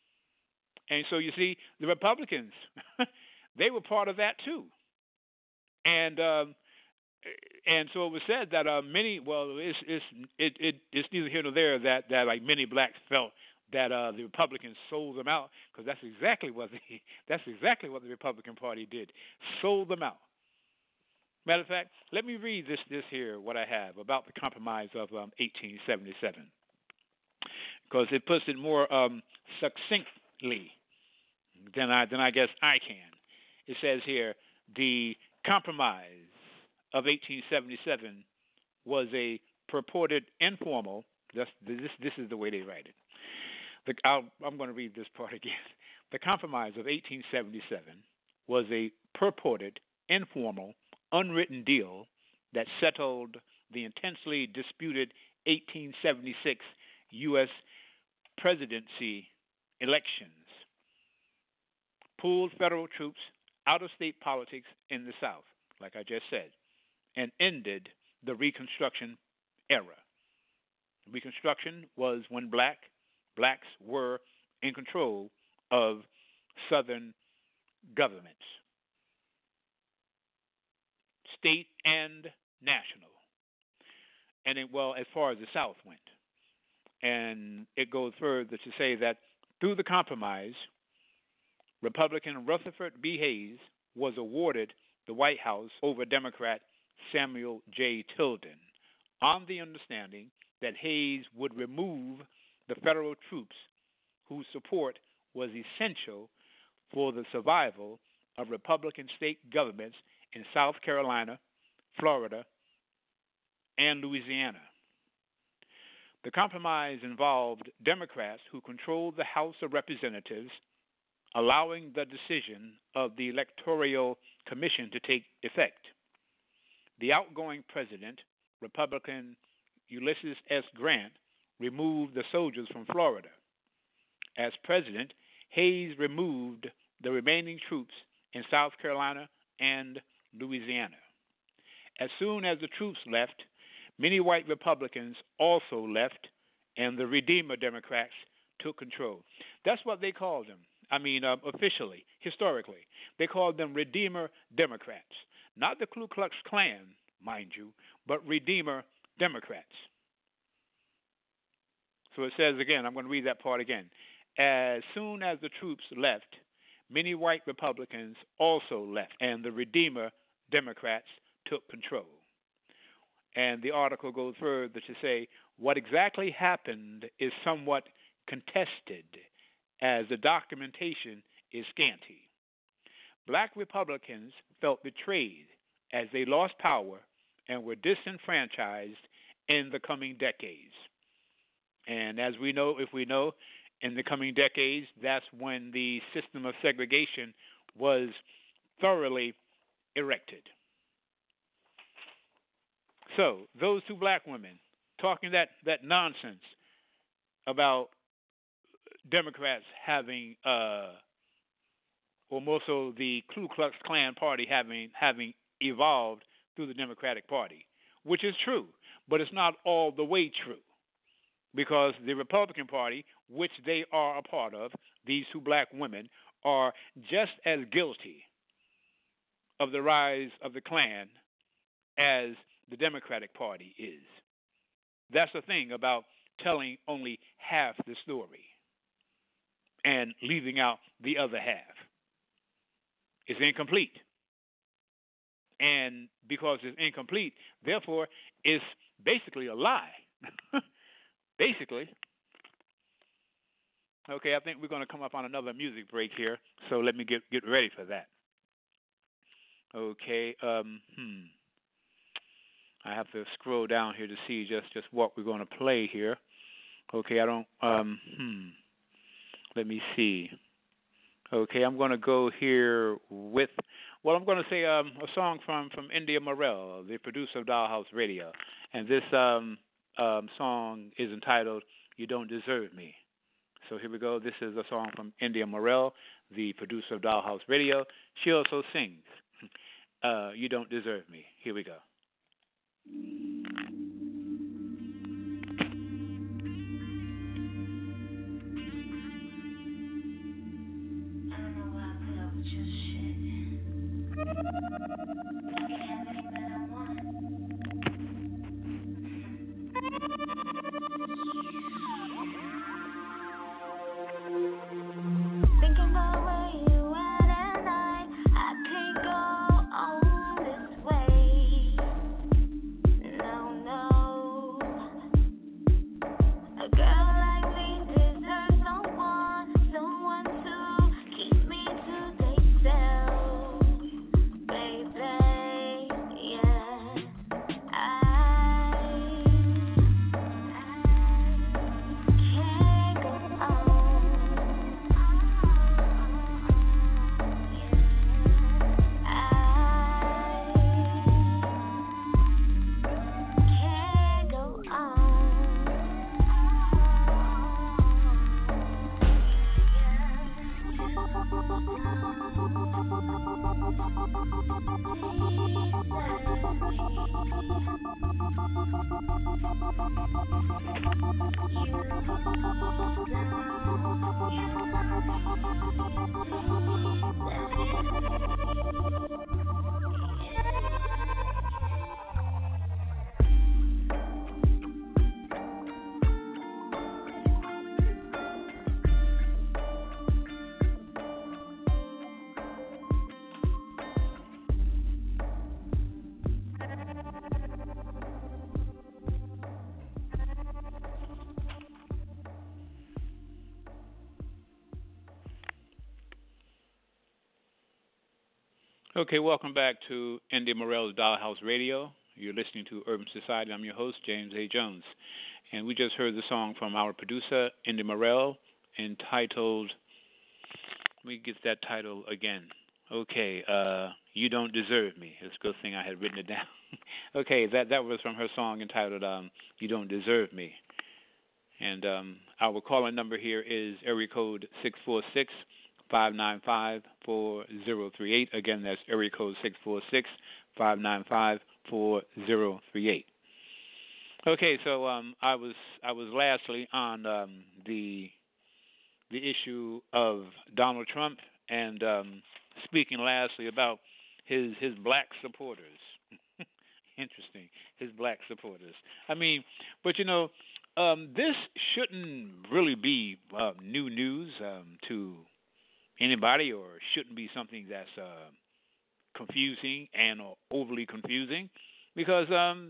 And so you see, the Republicans, they were part of that too. And so it was said that many, well, it's neither here nor there that like many blacks felt that the Republicans sold them out, because that's exactly what the Republican Party did, sold them out. Matter of fact, let me read this here, what I have about the Compromise of 1877, because it puts it more succinctly than I guess I can. It says here, the Compromise of 1877 was a purported informal. This is the way they write it. I'm going to read this part again. The Compromise of 1877 was a purported informal, unwritten deal that settled the intensely disputed 1876 U.S. presidency elections, pulled federal troops out of state politics in the South, like I just said, and ended the Reconstruction era. Reconstruction was when blacks were in control of Southern governments, state and national, and as far as the South went. And it goes further to say that through the Compromise, Republican Rutherford B. Hayes was awarded the White House over Democrat Samuel J. Tilden, on the understanding that Hayes would remove the federal troops whose support was essential for the survival of Republican state governments in South Carolina, Florida, and Louisiana. The compromise involved Democrats who controlled the House of Representatives, allowing the decision of the Electoral Commission to take effect. The outgoing president, Republican Ulysses S. Grant, removed the soldiers from Florida. As president, Hayes removed the remaining troops in South Carolina and Louisiana. As soon as the troops left, many white Republicans also left, and the Redeemer Democrats took control. That's what they called them. Officially, historically, they called them Redeemer Democrats. Not the Ku Klux Klan, mind you, but Redeemer Democrats. So it says again, I'm going to read that part again. As soon as the troops left, many white Republicans also left, and the Redeemer Democrats took control. And the article goes further to say what exactly happened is somewhat contested, as the documentation is scanty. Black Republicans felt betrayed as they lost power and were disenfranchised in the coming decades. And as we know, in the coming decades, that's when the system of segregation was thoroughly erected. So those two black women talking that nonsense about Democrats having, or more so the Ku Klux Klan party having evolved through the Democratic Party, which is true, but it's not all the way true, because the Republican Party, which they are a part of, these two black women, are just as guilty of the rise of the Klan as the Democratic Party is. That's the thing about telling only half the story and leaving out the other half. It's incomplete. And because it's incomplete, therefore, it's basically a lie. Basically. Okay, I think we're going to come up on another music break here, so let me get ready for that. Okay, I have to scroll down here to see just what we're going to play here. Okay, let me see. Okay, I'm going to go here with, I'm going to say a song from India Morel, the producer of Dollhouse Radio. And this song is entitled, You Don't Deserve Me. So here we go. This is a song from India Morel, the producer of Dollhouse Radio. She also sings, You Don't Deserve Me. Here we go. Okay, welcome back to Indy Morell's Dollhouse Radio. You're listening to Urban Society. I'm your host, James A. Jones. And we just heard the song from our producer, Indy Morell, entitled, let me get that title again. Okay, You Don't Deserve Me. It's a good thing I had written it down. Okay, that was from her song entitled You Don't Deserve Me. And our calling number here is area code 646-595-4038. Again, that's area code 646-595-4038. Okay, so I was lastly on the issue of Donald Trump and speaking lastly about his black supporters. Interesting, his black supporters. I mean, but this shouldn't really be new news to anybody, or shouldn't be something that's confusing and or overly confusing, because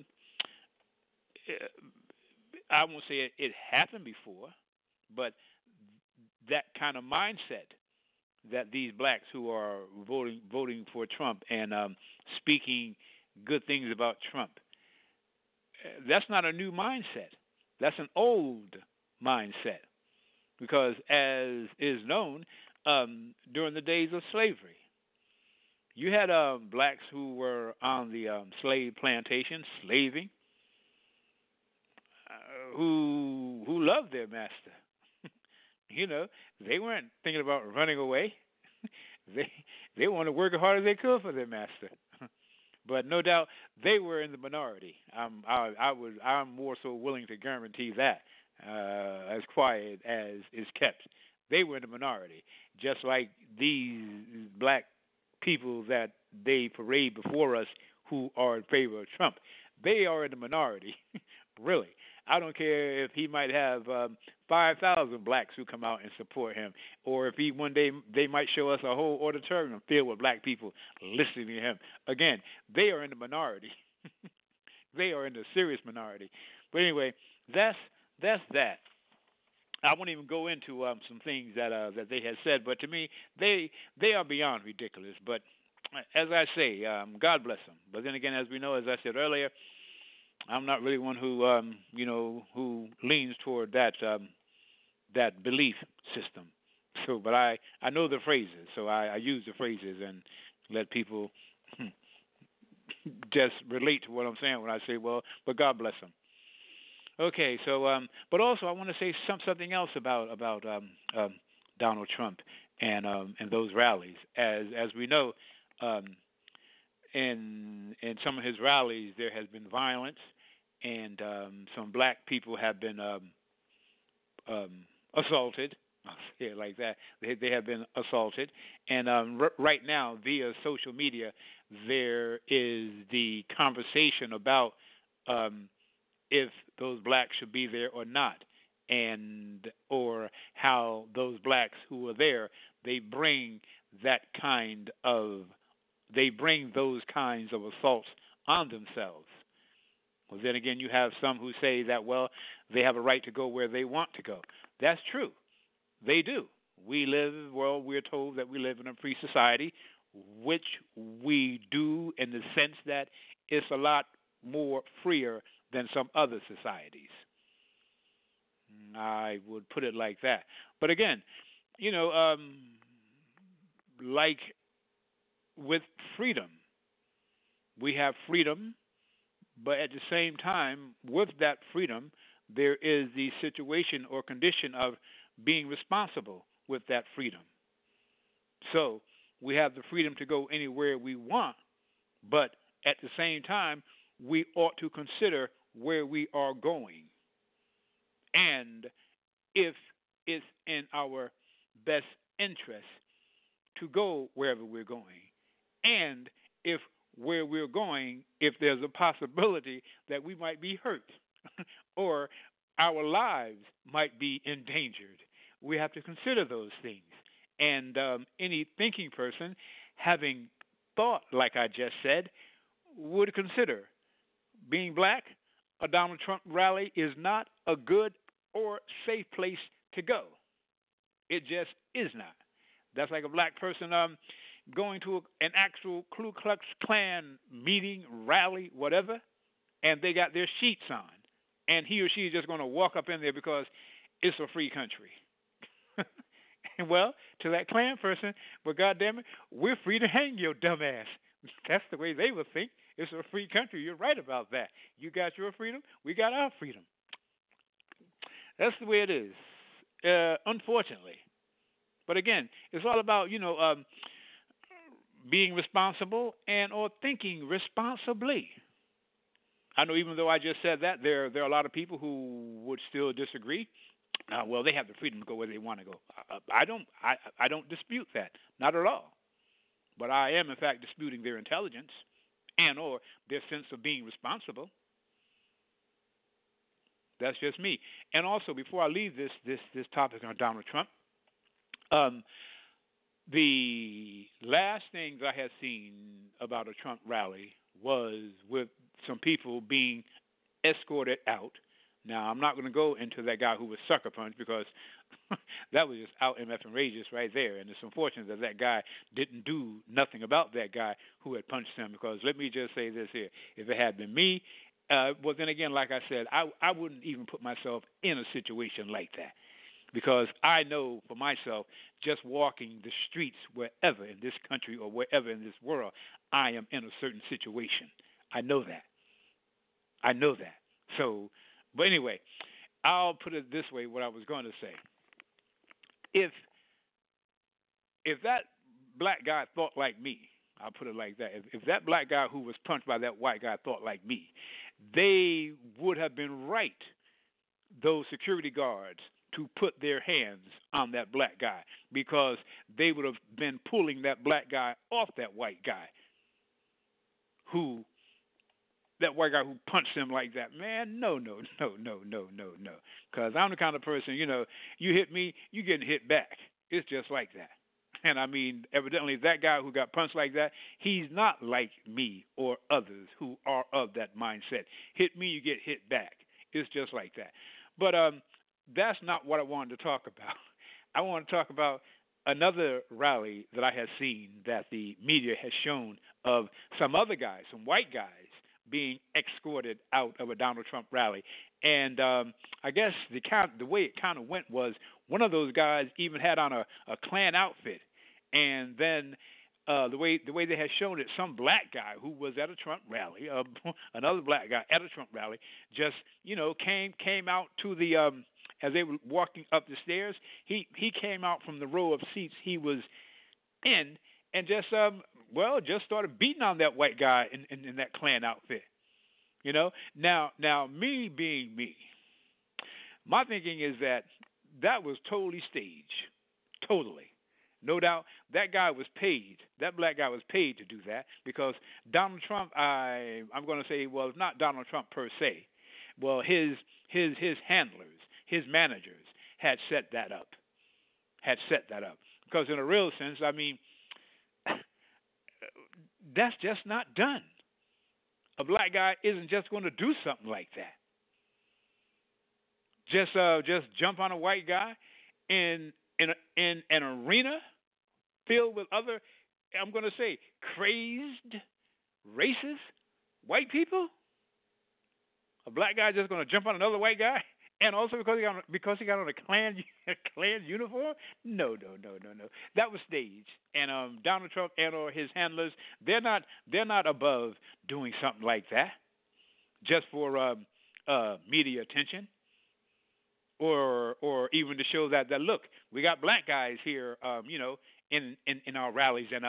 I won't say it happened before, but that kind of mindset that these blacks who are voting for Trump and speaking good things about Trump, that's not a new mindset. That's an old mindset, because as is known, during the days of slavery, you had blacks who were on the slave plantation, slaving, who loved their master. They weren't thinking about running away. They wanted to work as hard as they could for their master. But no doubt they were in the minority. I'm more so willing to guarantee that, as quiet as is kept. They were in the minority, just like these black people that they parade before us who are in favor of Trump. They are in the minority, really. I don't care if he might have 5,000 blacks who come out and support him, or if one day they might show us a whole auditorium filled with black people listening to him. Again, they are in the minority. They are in the serious minority. But anyway, that's that. I won't even go into some things that they had said, but to me, they are beyond ridiculous. But as I say, God bless them. But then again, as we know, as I said earlier, I'm not really one who who leans toward that belief system. So, but I know the phrases, so I use the phrases and let people just relate to what I'm saying when I say, well, but God bless them. Okay, so but also I want to say something else about Donald Trump and those rallies. As we know, in some of his rallies there has been violence, and some black people have been assaulted. I'll say it like that. They have been assaulted, and right now via social media there is the conversation about if those blacks should be there or not, and or how those blacks who are there, they bring those kinds of assaults on themselves. Well, then again, you have some who say that, well, they have a right to go where they want to go. That's true. They do. We're told that we live in a free society, which we do in the sense that it's a lot more freer than some other societies. I would put it like that. But again, like with freedom, we have freedom, but at the same time, with that freedom, there is the situation or condition of being responsible with that freedom. So we have the freedom to go anywhere we want, but at the same time, we ought to consider where we are going, and if it's in our best interest to go wherever we're going, and if where we're going, if there's a possibility that we might be hurt or our lives might be endangered. We have to consider those things. And any thinking person, having thought, like I just said, would consider being black. A Donald Trump rally is not a good or safe place to go. It just is not. That's like a black person going to an actual Ku Klux Klan meeting, rally, whatever, and they got their sheets on, and he or she is just going to walk up in there because it's a free country. And well, to that Klan person, well, goddamn it, we're free to hang your dumb ass. That's the way they would think. It's a free country. You're right about that. You got your freedom. We got our freedom. That's the way it is, unfortunately. But again, it's all about, being responsible and or thinking responsibly. I know even though I just said that, there are a lot of people who would still disagree. Well, they have the freedom to go where they want to go. I don't dispute that, not at all. But I am, in fact, disputing their intelligence and or their sense of being responsible. That's just me. And also, before I leave this topic on Donald Trump, the last things I had seen about a Trump rally was with some people being escorted out. Now, I'm not going to go into that guy who was sucker punched because that was just out and outrageous right there. And it's unfortunate that that guy didn't do nothing about that guy who had punched him, because let me just say this here. If it had been me, well, then again, like I said, I wouldn't even put myself in a situation like that, because I know for myself, just walking the streets wherever in this country or wherever in this world, I am in a certain situation. I know that. So, but anyway, I'll put it this way, what I was going to say. If that black guy thought like me, I'll put it like that. If that black guy who was punched by that white guy thought like me, they would have been right, those security guards, to put their hands on that black guy, because they would have been pulling that black guy off that white guy who punched him like that. Man, no. Because I'm the kind of person, you hit me, you getting hit back. It's just like that. And I mean, evidently that guy who got punched like that, he's not like me or others who are of that mindset. Hit me, you get hit back. It's just like that. But that's not what I wanted to talk about. I want to talk about another rally that I have seen that the media has shown of some other guys, some white guys, being escorted out of a Donald Trump rally. And I guess the way it kind of went was one of those guys even had on a Klan outfit. And then the way they had shown it, some black guy who was at a Trump rally, another black guy at a Trump rally, just, came out to the, as they were walking up the stairs, he came out from the row of seats he was in and just started beating on that white guy in that Klan outfit. Now me being me, my thinking is that was totally staged. Totally. No doubt that guy was paid. That black guy was paid to do that, because Donald Trump, I'm going to say, well, it's not Donald Trump per se. Well, his handlers, his managers had set that up. Because in a real sense, I mean, that's just not done. A black guy isn't just going to do something like that. Just jump on a white guy in an arena filled with other, I'm going to say, crazed, racist white people. A black guy just going to jump on another white guy, and also because he got on a Klan uniform? No. That was staged. And Donald Trump and or his handlers, they're not above doing something like that just for media attention, or even to show that look, we got black guys here, in our rallies, and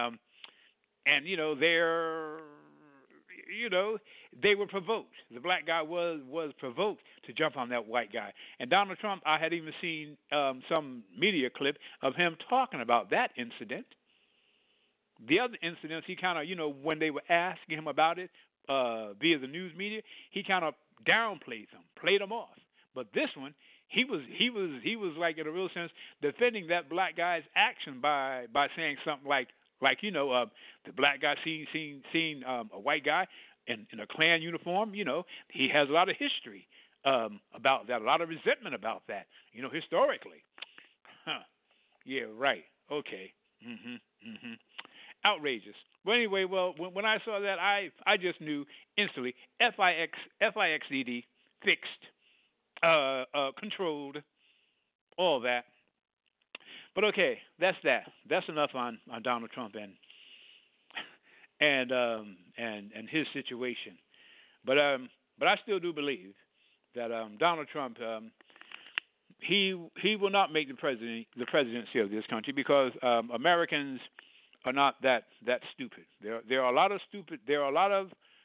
they were provoked. The black guy was provoked to jump on that white guy. And Donald Trump, I had even seen some media clip of him talking about that incident. The other incidents, he kind of, when they were asking him about it via the news media, he kind of downplayed them, played them off. But this one, he was like, in a real sense, defending that black guy's action by saying something like the black guy seen a white guy in a Klan uniform. He has a lot of history about that, a lot of resentment about that. Historically. Yeah, right. Okay. outrageous. But anyway, well, when I saw that, I just knew instantly FIXDD, fixed, controlled, all that. But okay, that's that. That's enough on Donald Trump and his situation. But I still do believe that Donald Trump he will not make the presidency of this country because Americans are not that stupid. There are a lot of stupid. There are a lot of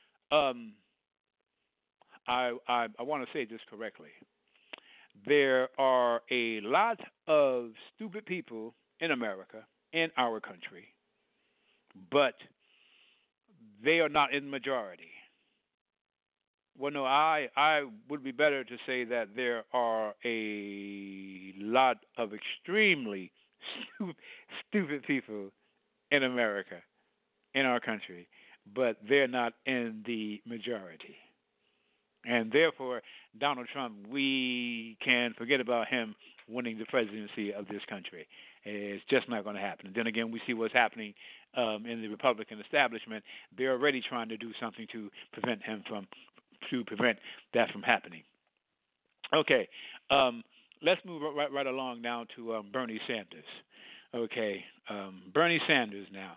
I want to say this correctly. There are a lot of stupid people in America, in our country, but they are not in the majority. Well, no, I would be better to say that there are a lot of extremely stupid people in America, in our country, but they're not in the majority. And therefore, Donald Trump, we can forget about him winning the presidency of this country. It's just not going to happen. And then again, we see what's happening in the Republican establishment. They're already trying to do something to prevent that from happening. Okay, let's move right along now to Bernie Sanders. Okay, Bernie Sanders now.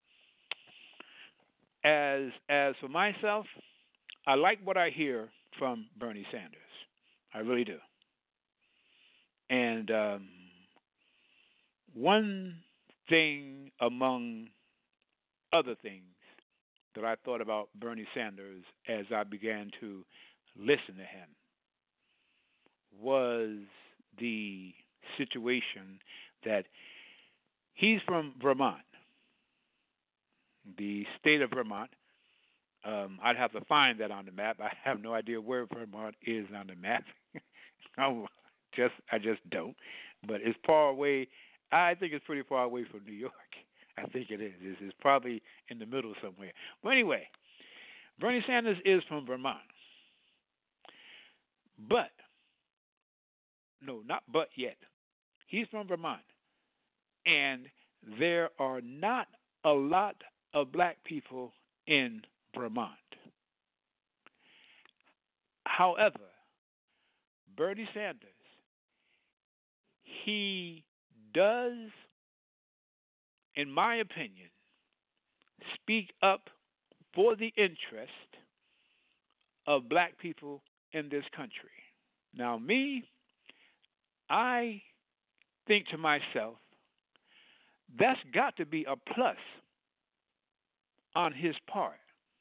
As for myself, I like what I hear from Bernie Sanders. I really do. And one thing among other things that I thought about Bernie Sanders as I began to listen to him was the situation that he's from Vermont, the state of Vermont. I'd have to find that on the map. I have no idea where Vermont is on the map. I just don't. But it's far away. I think it's pretty far away from New York. I think it is. It's probably in the middle somewhere. But anyway, Bernie Sanders is from Vermont. But, no, not but yet. He's from Vermont. And there are not a lot of black people in Vermont. However, Bernie Sanders, he does, in my opinion, speak up for the interest of black people in this country. Now, me, I think to myself, that's got to be a plus on his part.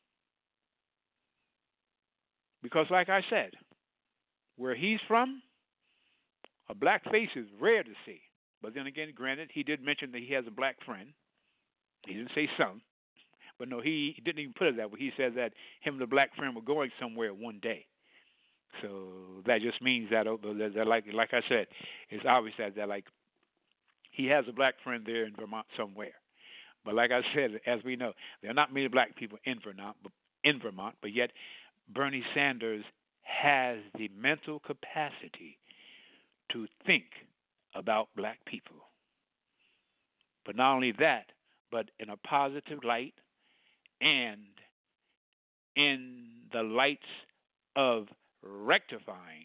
Because like I said, where he's from, a black face is rare to see. But then again, granted, he did mention that he has a black friend. He didn't say some. But no, he didn't even put it that way. He said that him and the black friend were going somewhere one day. So that just means that like I said, it's obvious that like he has a black friend there in Vermont somewhere. But like I said, as we know, there are not many black people in Vermont, but yet Bernie Sanders has the mental capacity to think about black people. But not only that, but in a positive light and in the lights of rectifying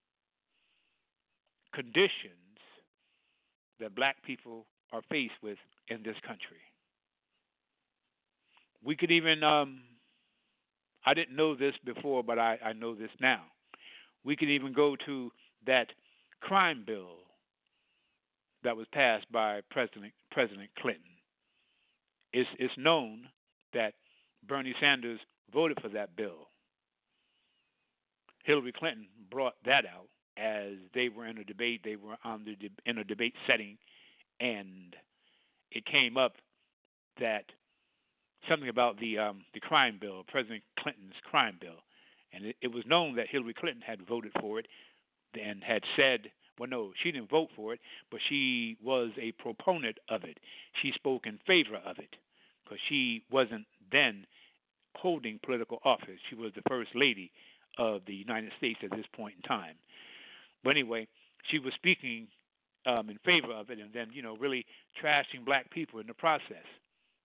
conditions that black people are faced with in this country. We could even, I didn't know this before, but I know this now. We could even go to that crime bill that was passed by President Clinton. It's known that Bernie Sanders voted for that bill. Hillary Clinton brought that out as they were in a debate. They were in a debate setting, and it came up that something about the crime bill, President Clinton's crime bill, and it was known that Hillary Clinton had voted for it and had said, well, no, she didn't vote for it, but she was a proponent of it. She spoke in favor of it because she wasn't then holding political office. She was the first lady of the United States at this point in time. But anyway, she was speaking in favor of it and then, really trashing black people in the process.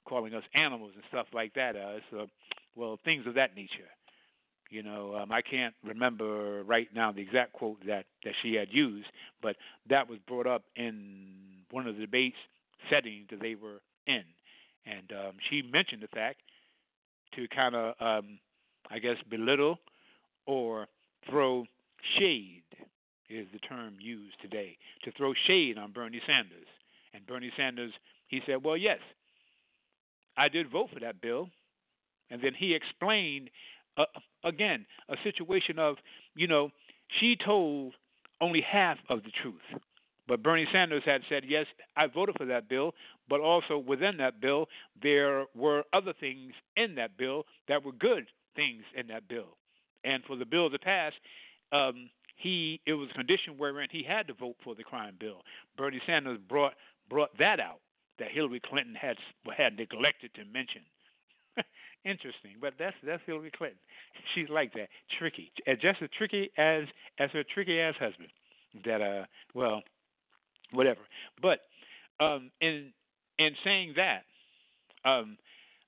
calling us animals and stuff like that. Things of that nature. I can't remember right now the exact quote that she had used, but that was brought up in one of the debates settings that they were in. And she mentioned the fact to kind of, belittle or throw shade is the term used today, to throw shade on Bernie Sanders. And Bernie Sanders, he said, well, yes, I did vote for that bill. And then he explained, again, a situation of, she told only half of the truth. But Bernie Sanders had said, yes, I voted for that bill, but also within that bill, there were other things in that bill that were good things in that bill. And for the bill to pass, it was a condition wherein he had to vote for the crime bill. Bernie Sanders brought that out that Hillary Clinton had neglected to mention. Interesting, but that's Hillary Clinton. She's like that, tricky, just as tricky as her tricky ass husband. That whatever. But in saying that, I'm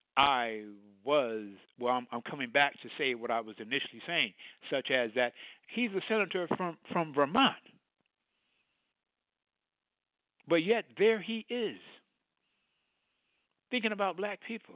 coming back to say what I was initially saying, such as that he's a senator from Vermont, but yet there he is thinking about black people.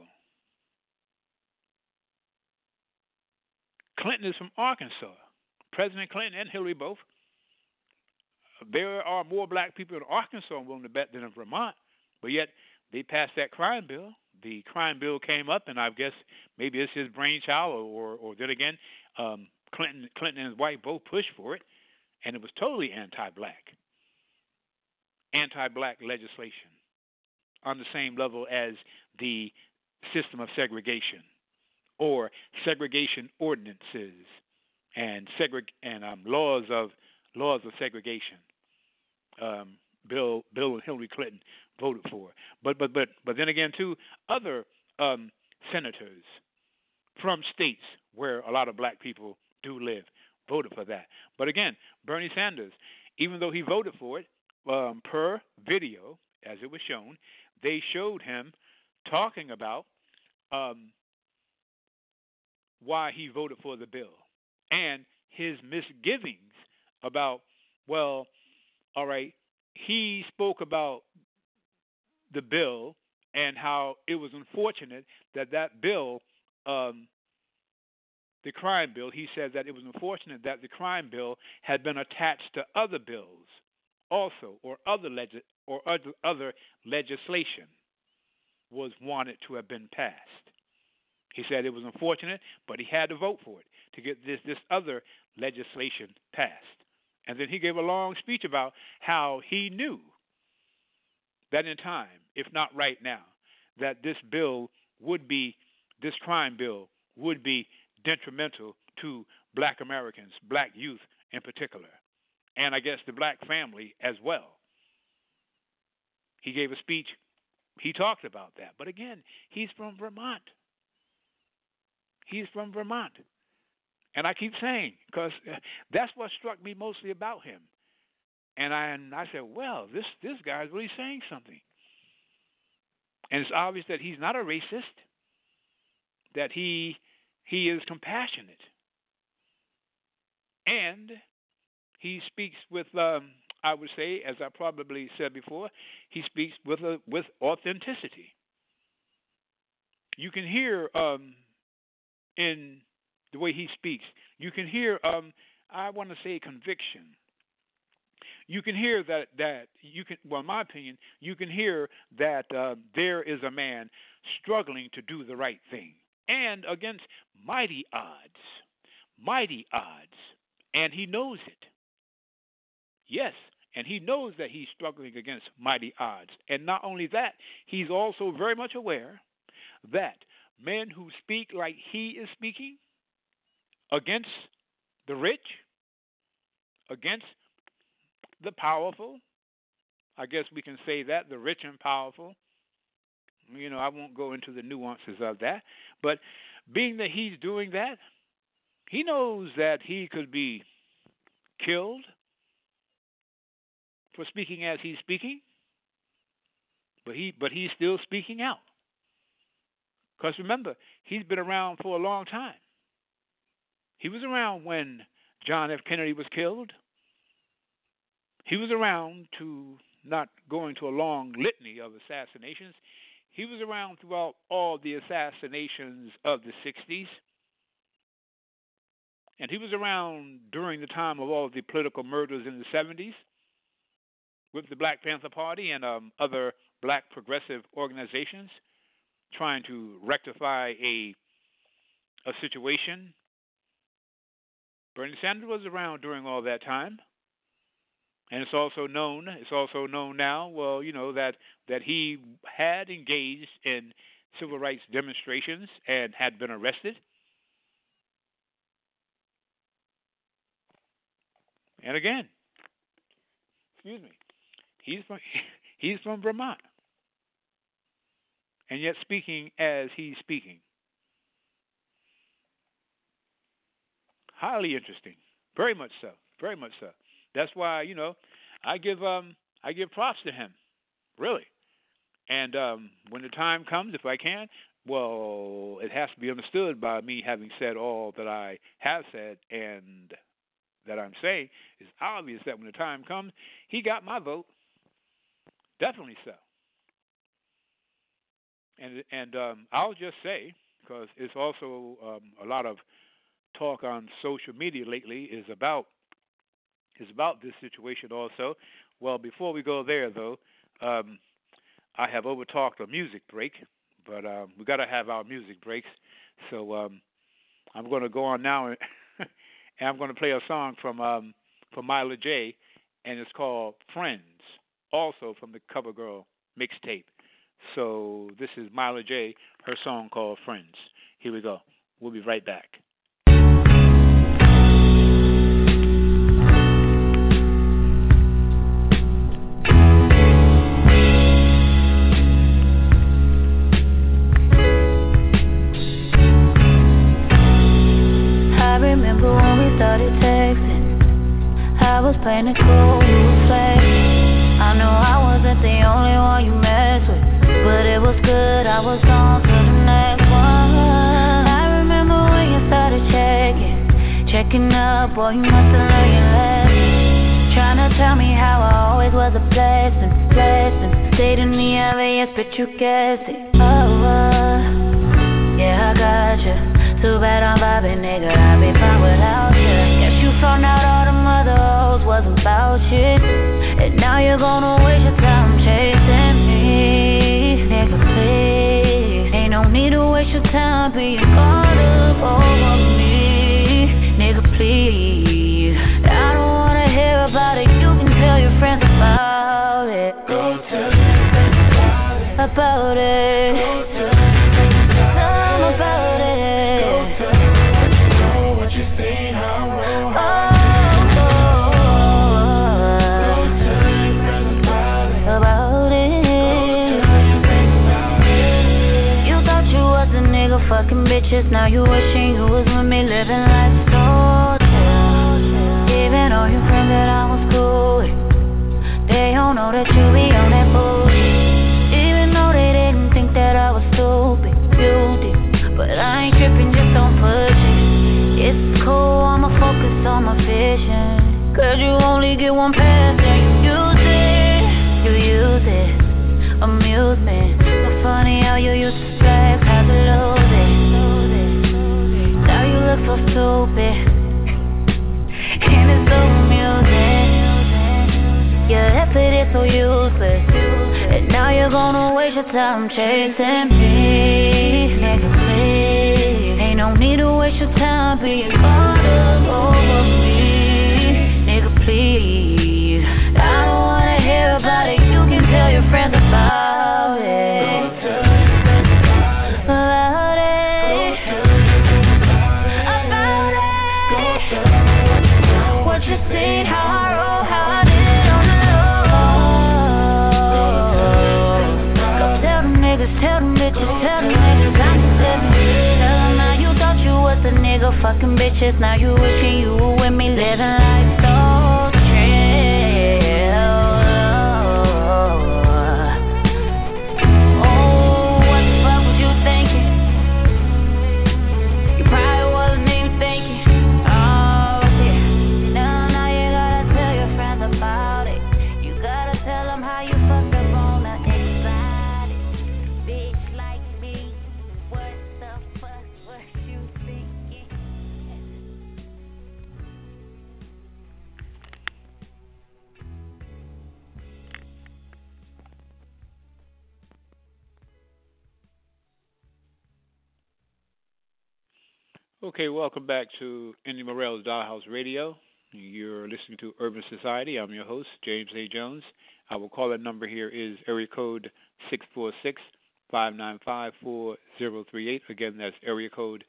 Clinton is from Arkansas. President Clinton and Hillary both. There are more black people in Arkansas, I'm willing to bet, than in Vermont, but yet they passed that crime bill. The crime bill came up, and I guess maybe it's his brainchild, or then again, Clinton and his wife both pushed for it, and it was totally anti-black legislation on the same level as the system of segregation or segregation ordinances and laws of segregation. Bill and Hillary Clinton voted for, but then again too, other senators from states where a lot of black people do live voted for that. But again, Bernie Sanders, even though he voted for it, per video as it was shown, they showed him talking about why he voted for the bill and his misgivings about, well, all right, he spoke about the bill and how it was unfortunate that bill, the crime bill, he said that it was unfortunate that the crime bill had been attached to other bills also, or other legislation was wanted to have been passed. He said it was unfortunate, but he had to vote for it to get this other legislation passed. And then he gave a long speech about how he knew that in time, if not right now, that this crime bill would be detrimental to black Americans, black youth in particular, and I guess the black family as well. He gave a speech. He talked about that. But again, he's from Vermont. He's from Vermont. And I keep saying, because that's what struck me mostly about him. And I said, well, this guy's really saying something. And it's obvious that he's not a racist, that he is compassionate. And he speaks with, I would say, as I probably said before, he speaks with authenticity. You can hear in the way he speaks, you can hear, I want to say, conviction. You can hear that you can, well, in my opinion, you can hear that there is a man struggling to do the right thing, and against mighty odds, and he knows it. Yes, and he knows that he's struggling against mighty odds. And not only that, he's also very much aware that men who speak like he is speaking against the rich, against the powerful, I guess we can say that, the rich and powerful. You know, I won't go into the nuances of that. But being that he's doing that, he knows that he could be killed for speaking as he's speaking, but he's still speaking out. Because remember, he's been around for a long time. He was around when John F. Kennedy was killed. He was around to, not going to a long litany of assassinations, he was around throughout all the assassinations of the 60s. And he was around during the time of all the political murders in the 70s with the Black Panther Party and other black progressive organizations trying to rectify a situation. Bernie Sanders was around during all that time. And it's also known now, well, that he had engaged in civil rights demonstrations and had been arrested. And again, he's from Vermont. And yet speaking as he's speaking. Highly interesting. Very much so. Very much so. That's why, I give props to him, really. And when the time comes, if I can, well, it has to be understood by me having said all that I have said and that I'm saying. It's obvious that when the time comes, he got my vote. Definitely so. And I'll just say, because it's also a lot of talk on social media lately is about this situation also. Well, before we go there, though, I have overtalked a music break, but we got to have our music breaks. So I'm going to go on now, and I'm going to play a song from Myla J., and it's called Friends, also from the CoverGirl mixtape. So this is Myla J., her song called Friends. Here we go. We'll be right back. Playing it cool, you was playing. I know I wasn't the only one you messed with, but it was good, I was on to the next one. I remember when you started checking up, boy, you must have learned your lesson. Trying to tell me how I always was a blessing. Stayed in the obvious, but you guessed it. Yeah, I got you. Too bad I'm vibing, nigga, I'd be fine without you. Guess you found out all them other hoes wasn't about shit, and now you're gonna waste your time chasing me. Nigga, please, ain't no need to waste your time being caught up over me. Nigga, please, I don't wanna hear about it, you can tell your friends about it. Go tell your friends about it. Go tell them about it. Fucking bitches, now you wishing you was with me, living life so chill. Even all your friends that I was cool with, they don't know that you be on that bullshit. Even though they didn't think that I was stupid, you did. But I ain't tripping, just don't push it. It's cool, I'ma focus on my vision. Cause you only get one pass, and you use it. Amusement, so funny how you used to flex, how to lose it. Now you look so stupid, and it's so amusing. Your effort is so useless, and now you're gonna waste your time chasing me. Nigga, please, ain't no need to waste your time being caught up over me. Nigga, please, I don't wanna hear about it, you can tell your friends about it. Fucking bitches, now you wishing you were with me, living life so chill. Oh, what the fuck was you thinking? Okay, welcome back to Indy Morel's Dollhouse Radio. You're listening to Urban Society. I'm your host, James A. Jones. Our call-in number here is area code 646-595-4038. Again, that's area code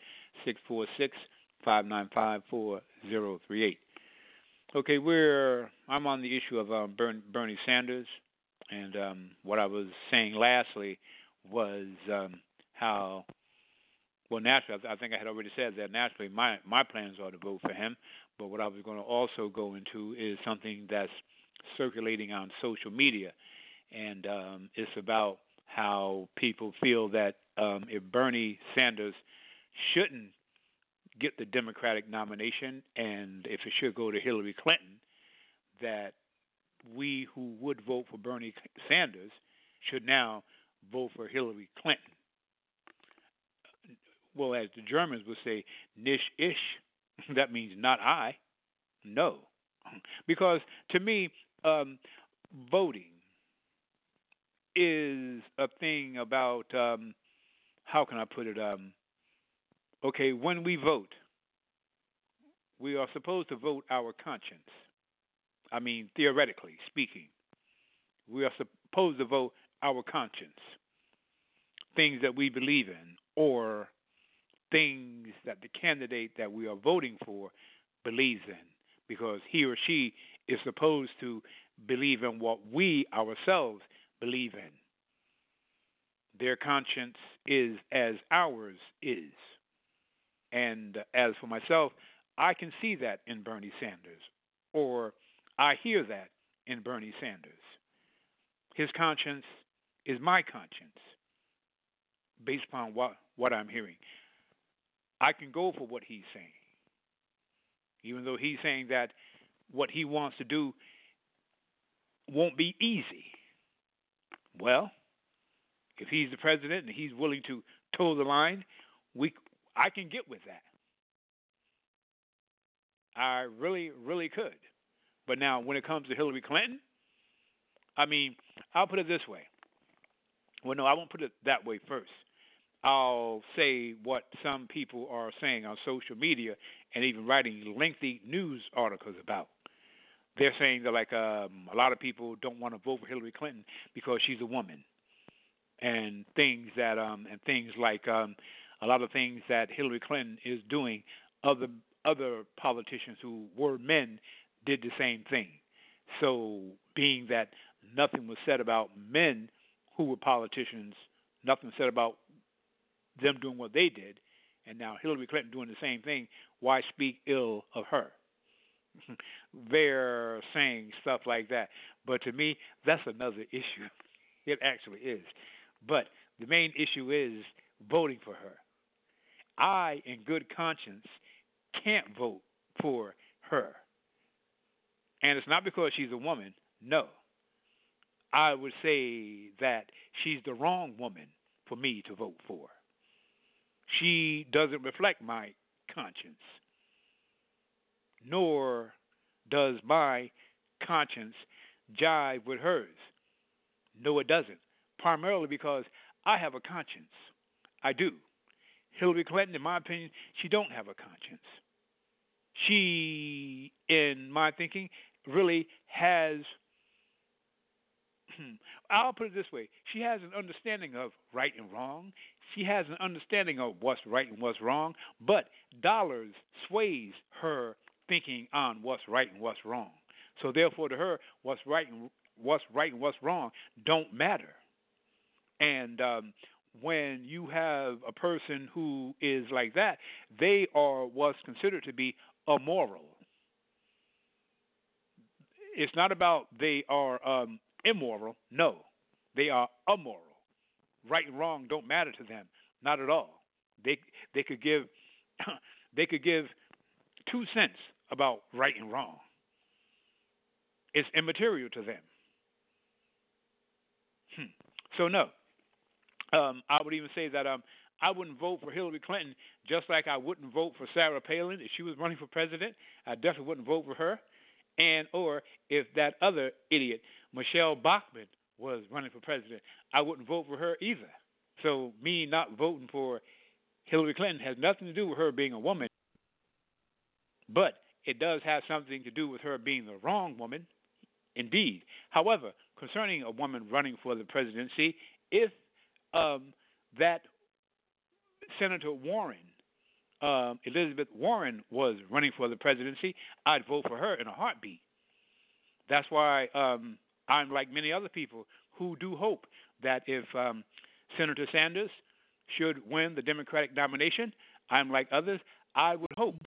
646-595-4038. Okay, I'm on the issue of Bernie Sanders, and what I was saying lastly was how, well, naturally, I think I had already said that naturally my plans are to vote for him, but what I was going to also go into is something that's circulating on social media, and it's about how people feel that if Bernie Sanders shouldn't get the Democratic nomination, and if it should go to Hillary Clinton, that we who would vote for Bernie Sanders should now vote for Hillary Clinton. Well, as the Germans would say, nicht ich, that means not I, no. Because to me, voting is a thing about, how can I put it, okay, when we vote, we are supposed to vote our conscience. I mean, theoretically speaking, we are supposed to vote our conscience, things that we believe in, or things that the candidate that we are voting for believes in, because he or she is supposed to believe in what we ourselves believe in. Their conscience is as ours is. And as for myself, I can see that in Bernie Sanders, or I hear that in Bernie Sanders. His conscience is my conscience, based upon what I'm hearing. I can go for what he's saying, even though he's saying that what he wants to do won't be easy. Well, if he's the president and he's willing to toe the line, I can get with that. I really, really could. But now, when it comes to Hillary Clinton, I mean, I'll put it this way. Well, no, I won't put it that way first. I'll say what some people are saying on social media and even writing lengthy news articles about. They're saying that, like, a lot of people don't want to vote for Hillary Clinton because she's a woman, and things that like a lot of things that Hillary Clinton is doing, other politicians who were men did the same thing. So, being that nothing was said about men who were politicians, nothing said about them doing what they did, and now Hillary Clinton doing the same thing, why speak ill of her? They're saying stuff like that. But to me, that's another issue. It actually is. But the main issue is voting for her. I, in good conscience, can't vote for her. And it's not because she's a woman. No. I would say that she's the wrong woman for me to vote for. She doesn't reflect my conscience, nor does my conscience jive with hers. No, it doesn't. Primarily because I have a conscience. I do. Hillary Clinton, in my opinion, she don't have a conscience. She, in my thinking, really has, I'll put it this way, she has an understanding of right and wrong. She has an understanding of what's right and what's wrong, but dollars sways her thinking on what's right and what's wrong. So therefore, to her, what's right and what's wrong don't matter. And when you have a person who is like that, they are what's considered to be immoral. It's not about they are immoral. No, they are immoral. Right and wrong don't matter to them, not at all. They could give they could give 2 cents about right and wrong. It's immaterial to them. So no, I would even say that I wouldn't vote for Hillary Clinton, just like I wouldn't vote for Sarah Palin if she was running for president. I definitely wouldn't vote for her, and or if that other idiot Michelle Bachmann was running for president, I wouldn't vote for her either. So me not voting for Hillary Clinton has nothing to do with her being a woman, but it does have something to do with her being the wrong woman, indeed. However, concerning a woman running for the presidency, if that Senator Warren, Elizabeth Warren, was running for the presidency, I'd vote for her in a heartbeat. That's why I'm like many other people who do hope that if Senator Sanders should win the Democratic nomination, I'm like others, I would hope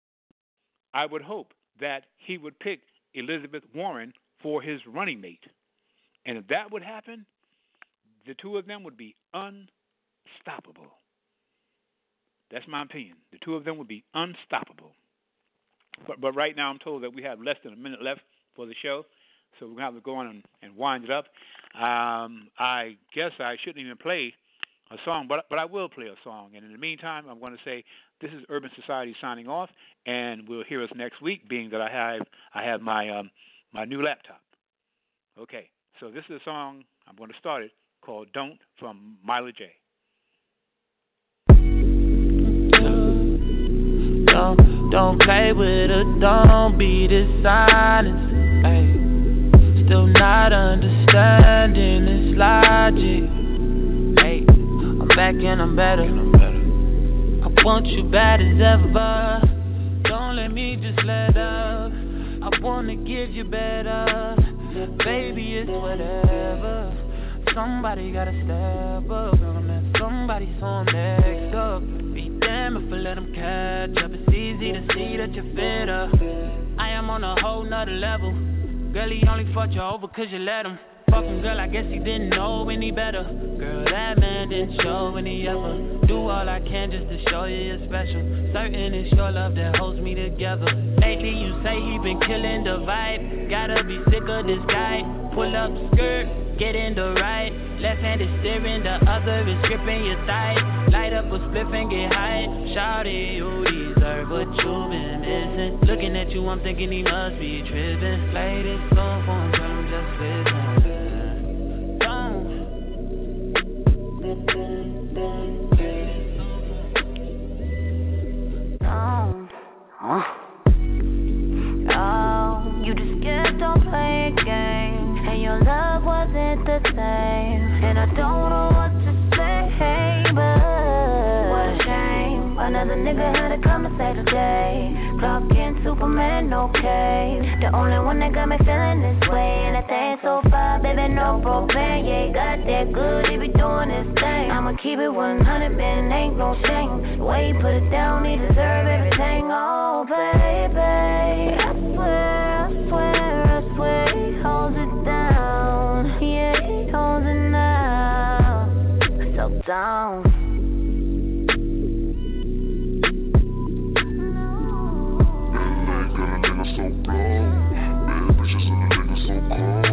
that he would pick Elizabeth Warren for his running mate. And if that would happen, the two of them would be unstoppable. That's my opinion. The two of them would be unstoppable. But right now I'm told that we have less than a minute left for the show, so we're going to have to go on and wind it up. I guess I shouldn't even play a song, but I will play a song. And in the meantime, I'm going to say this is Urban Society signing off, and we'll hear us next week, being that I have my my new laptop. Okay, so this is a song, I'm going to start it, called Don't from Myla J. Don't play with her, don't be dishonest. Ay. Still not understanding this logic. Ay. I'm back and I'm better. I want you bad as ever. Don't let me just let up. I wanna give you better. Baby, it's whatever. Somebody gotta step up. Somebody so I'm next up. Be damn if I let them catch up. It's easy to see that you're fitter. I am on a whole nother level. Girl, he only fucked you over cause you let him. Fucking girl, I guess he didn't know any better. Girl, that man didn't show any effort. Do all I can just to show you you're special. Certain it's your love that holds me together. Lately you say he been killing the vibe. Gotta be sick of this guy. Pull up skirt, get in the right. Left hand is steering, the other is gripping your thighs. Light up a spliff and get high. Shawty, you deserve what you've been missing. Looking at you, I'm thinking he must be tripping. Play this song for him, tell him just listen. Oh, you just kept on playing games, and your love wasn't the same. And I don't know what to say, but what a shame. Another nigga had to come and save the day. Clark Kent, Superman, okay. The only one that got me feeling this way. And that thing so far, baby, no propane. Yeah, he got that good, he be doing his thing. I'ma keep it 100, man, ain't no shame. The way he put it down, he deserve everything. Oh, baby, I swear, he holds it down. Yeah, he holds it now. So down. So blown, bad bitches and a nigga so cold.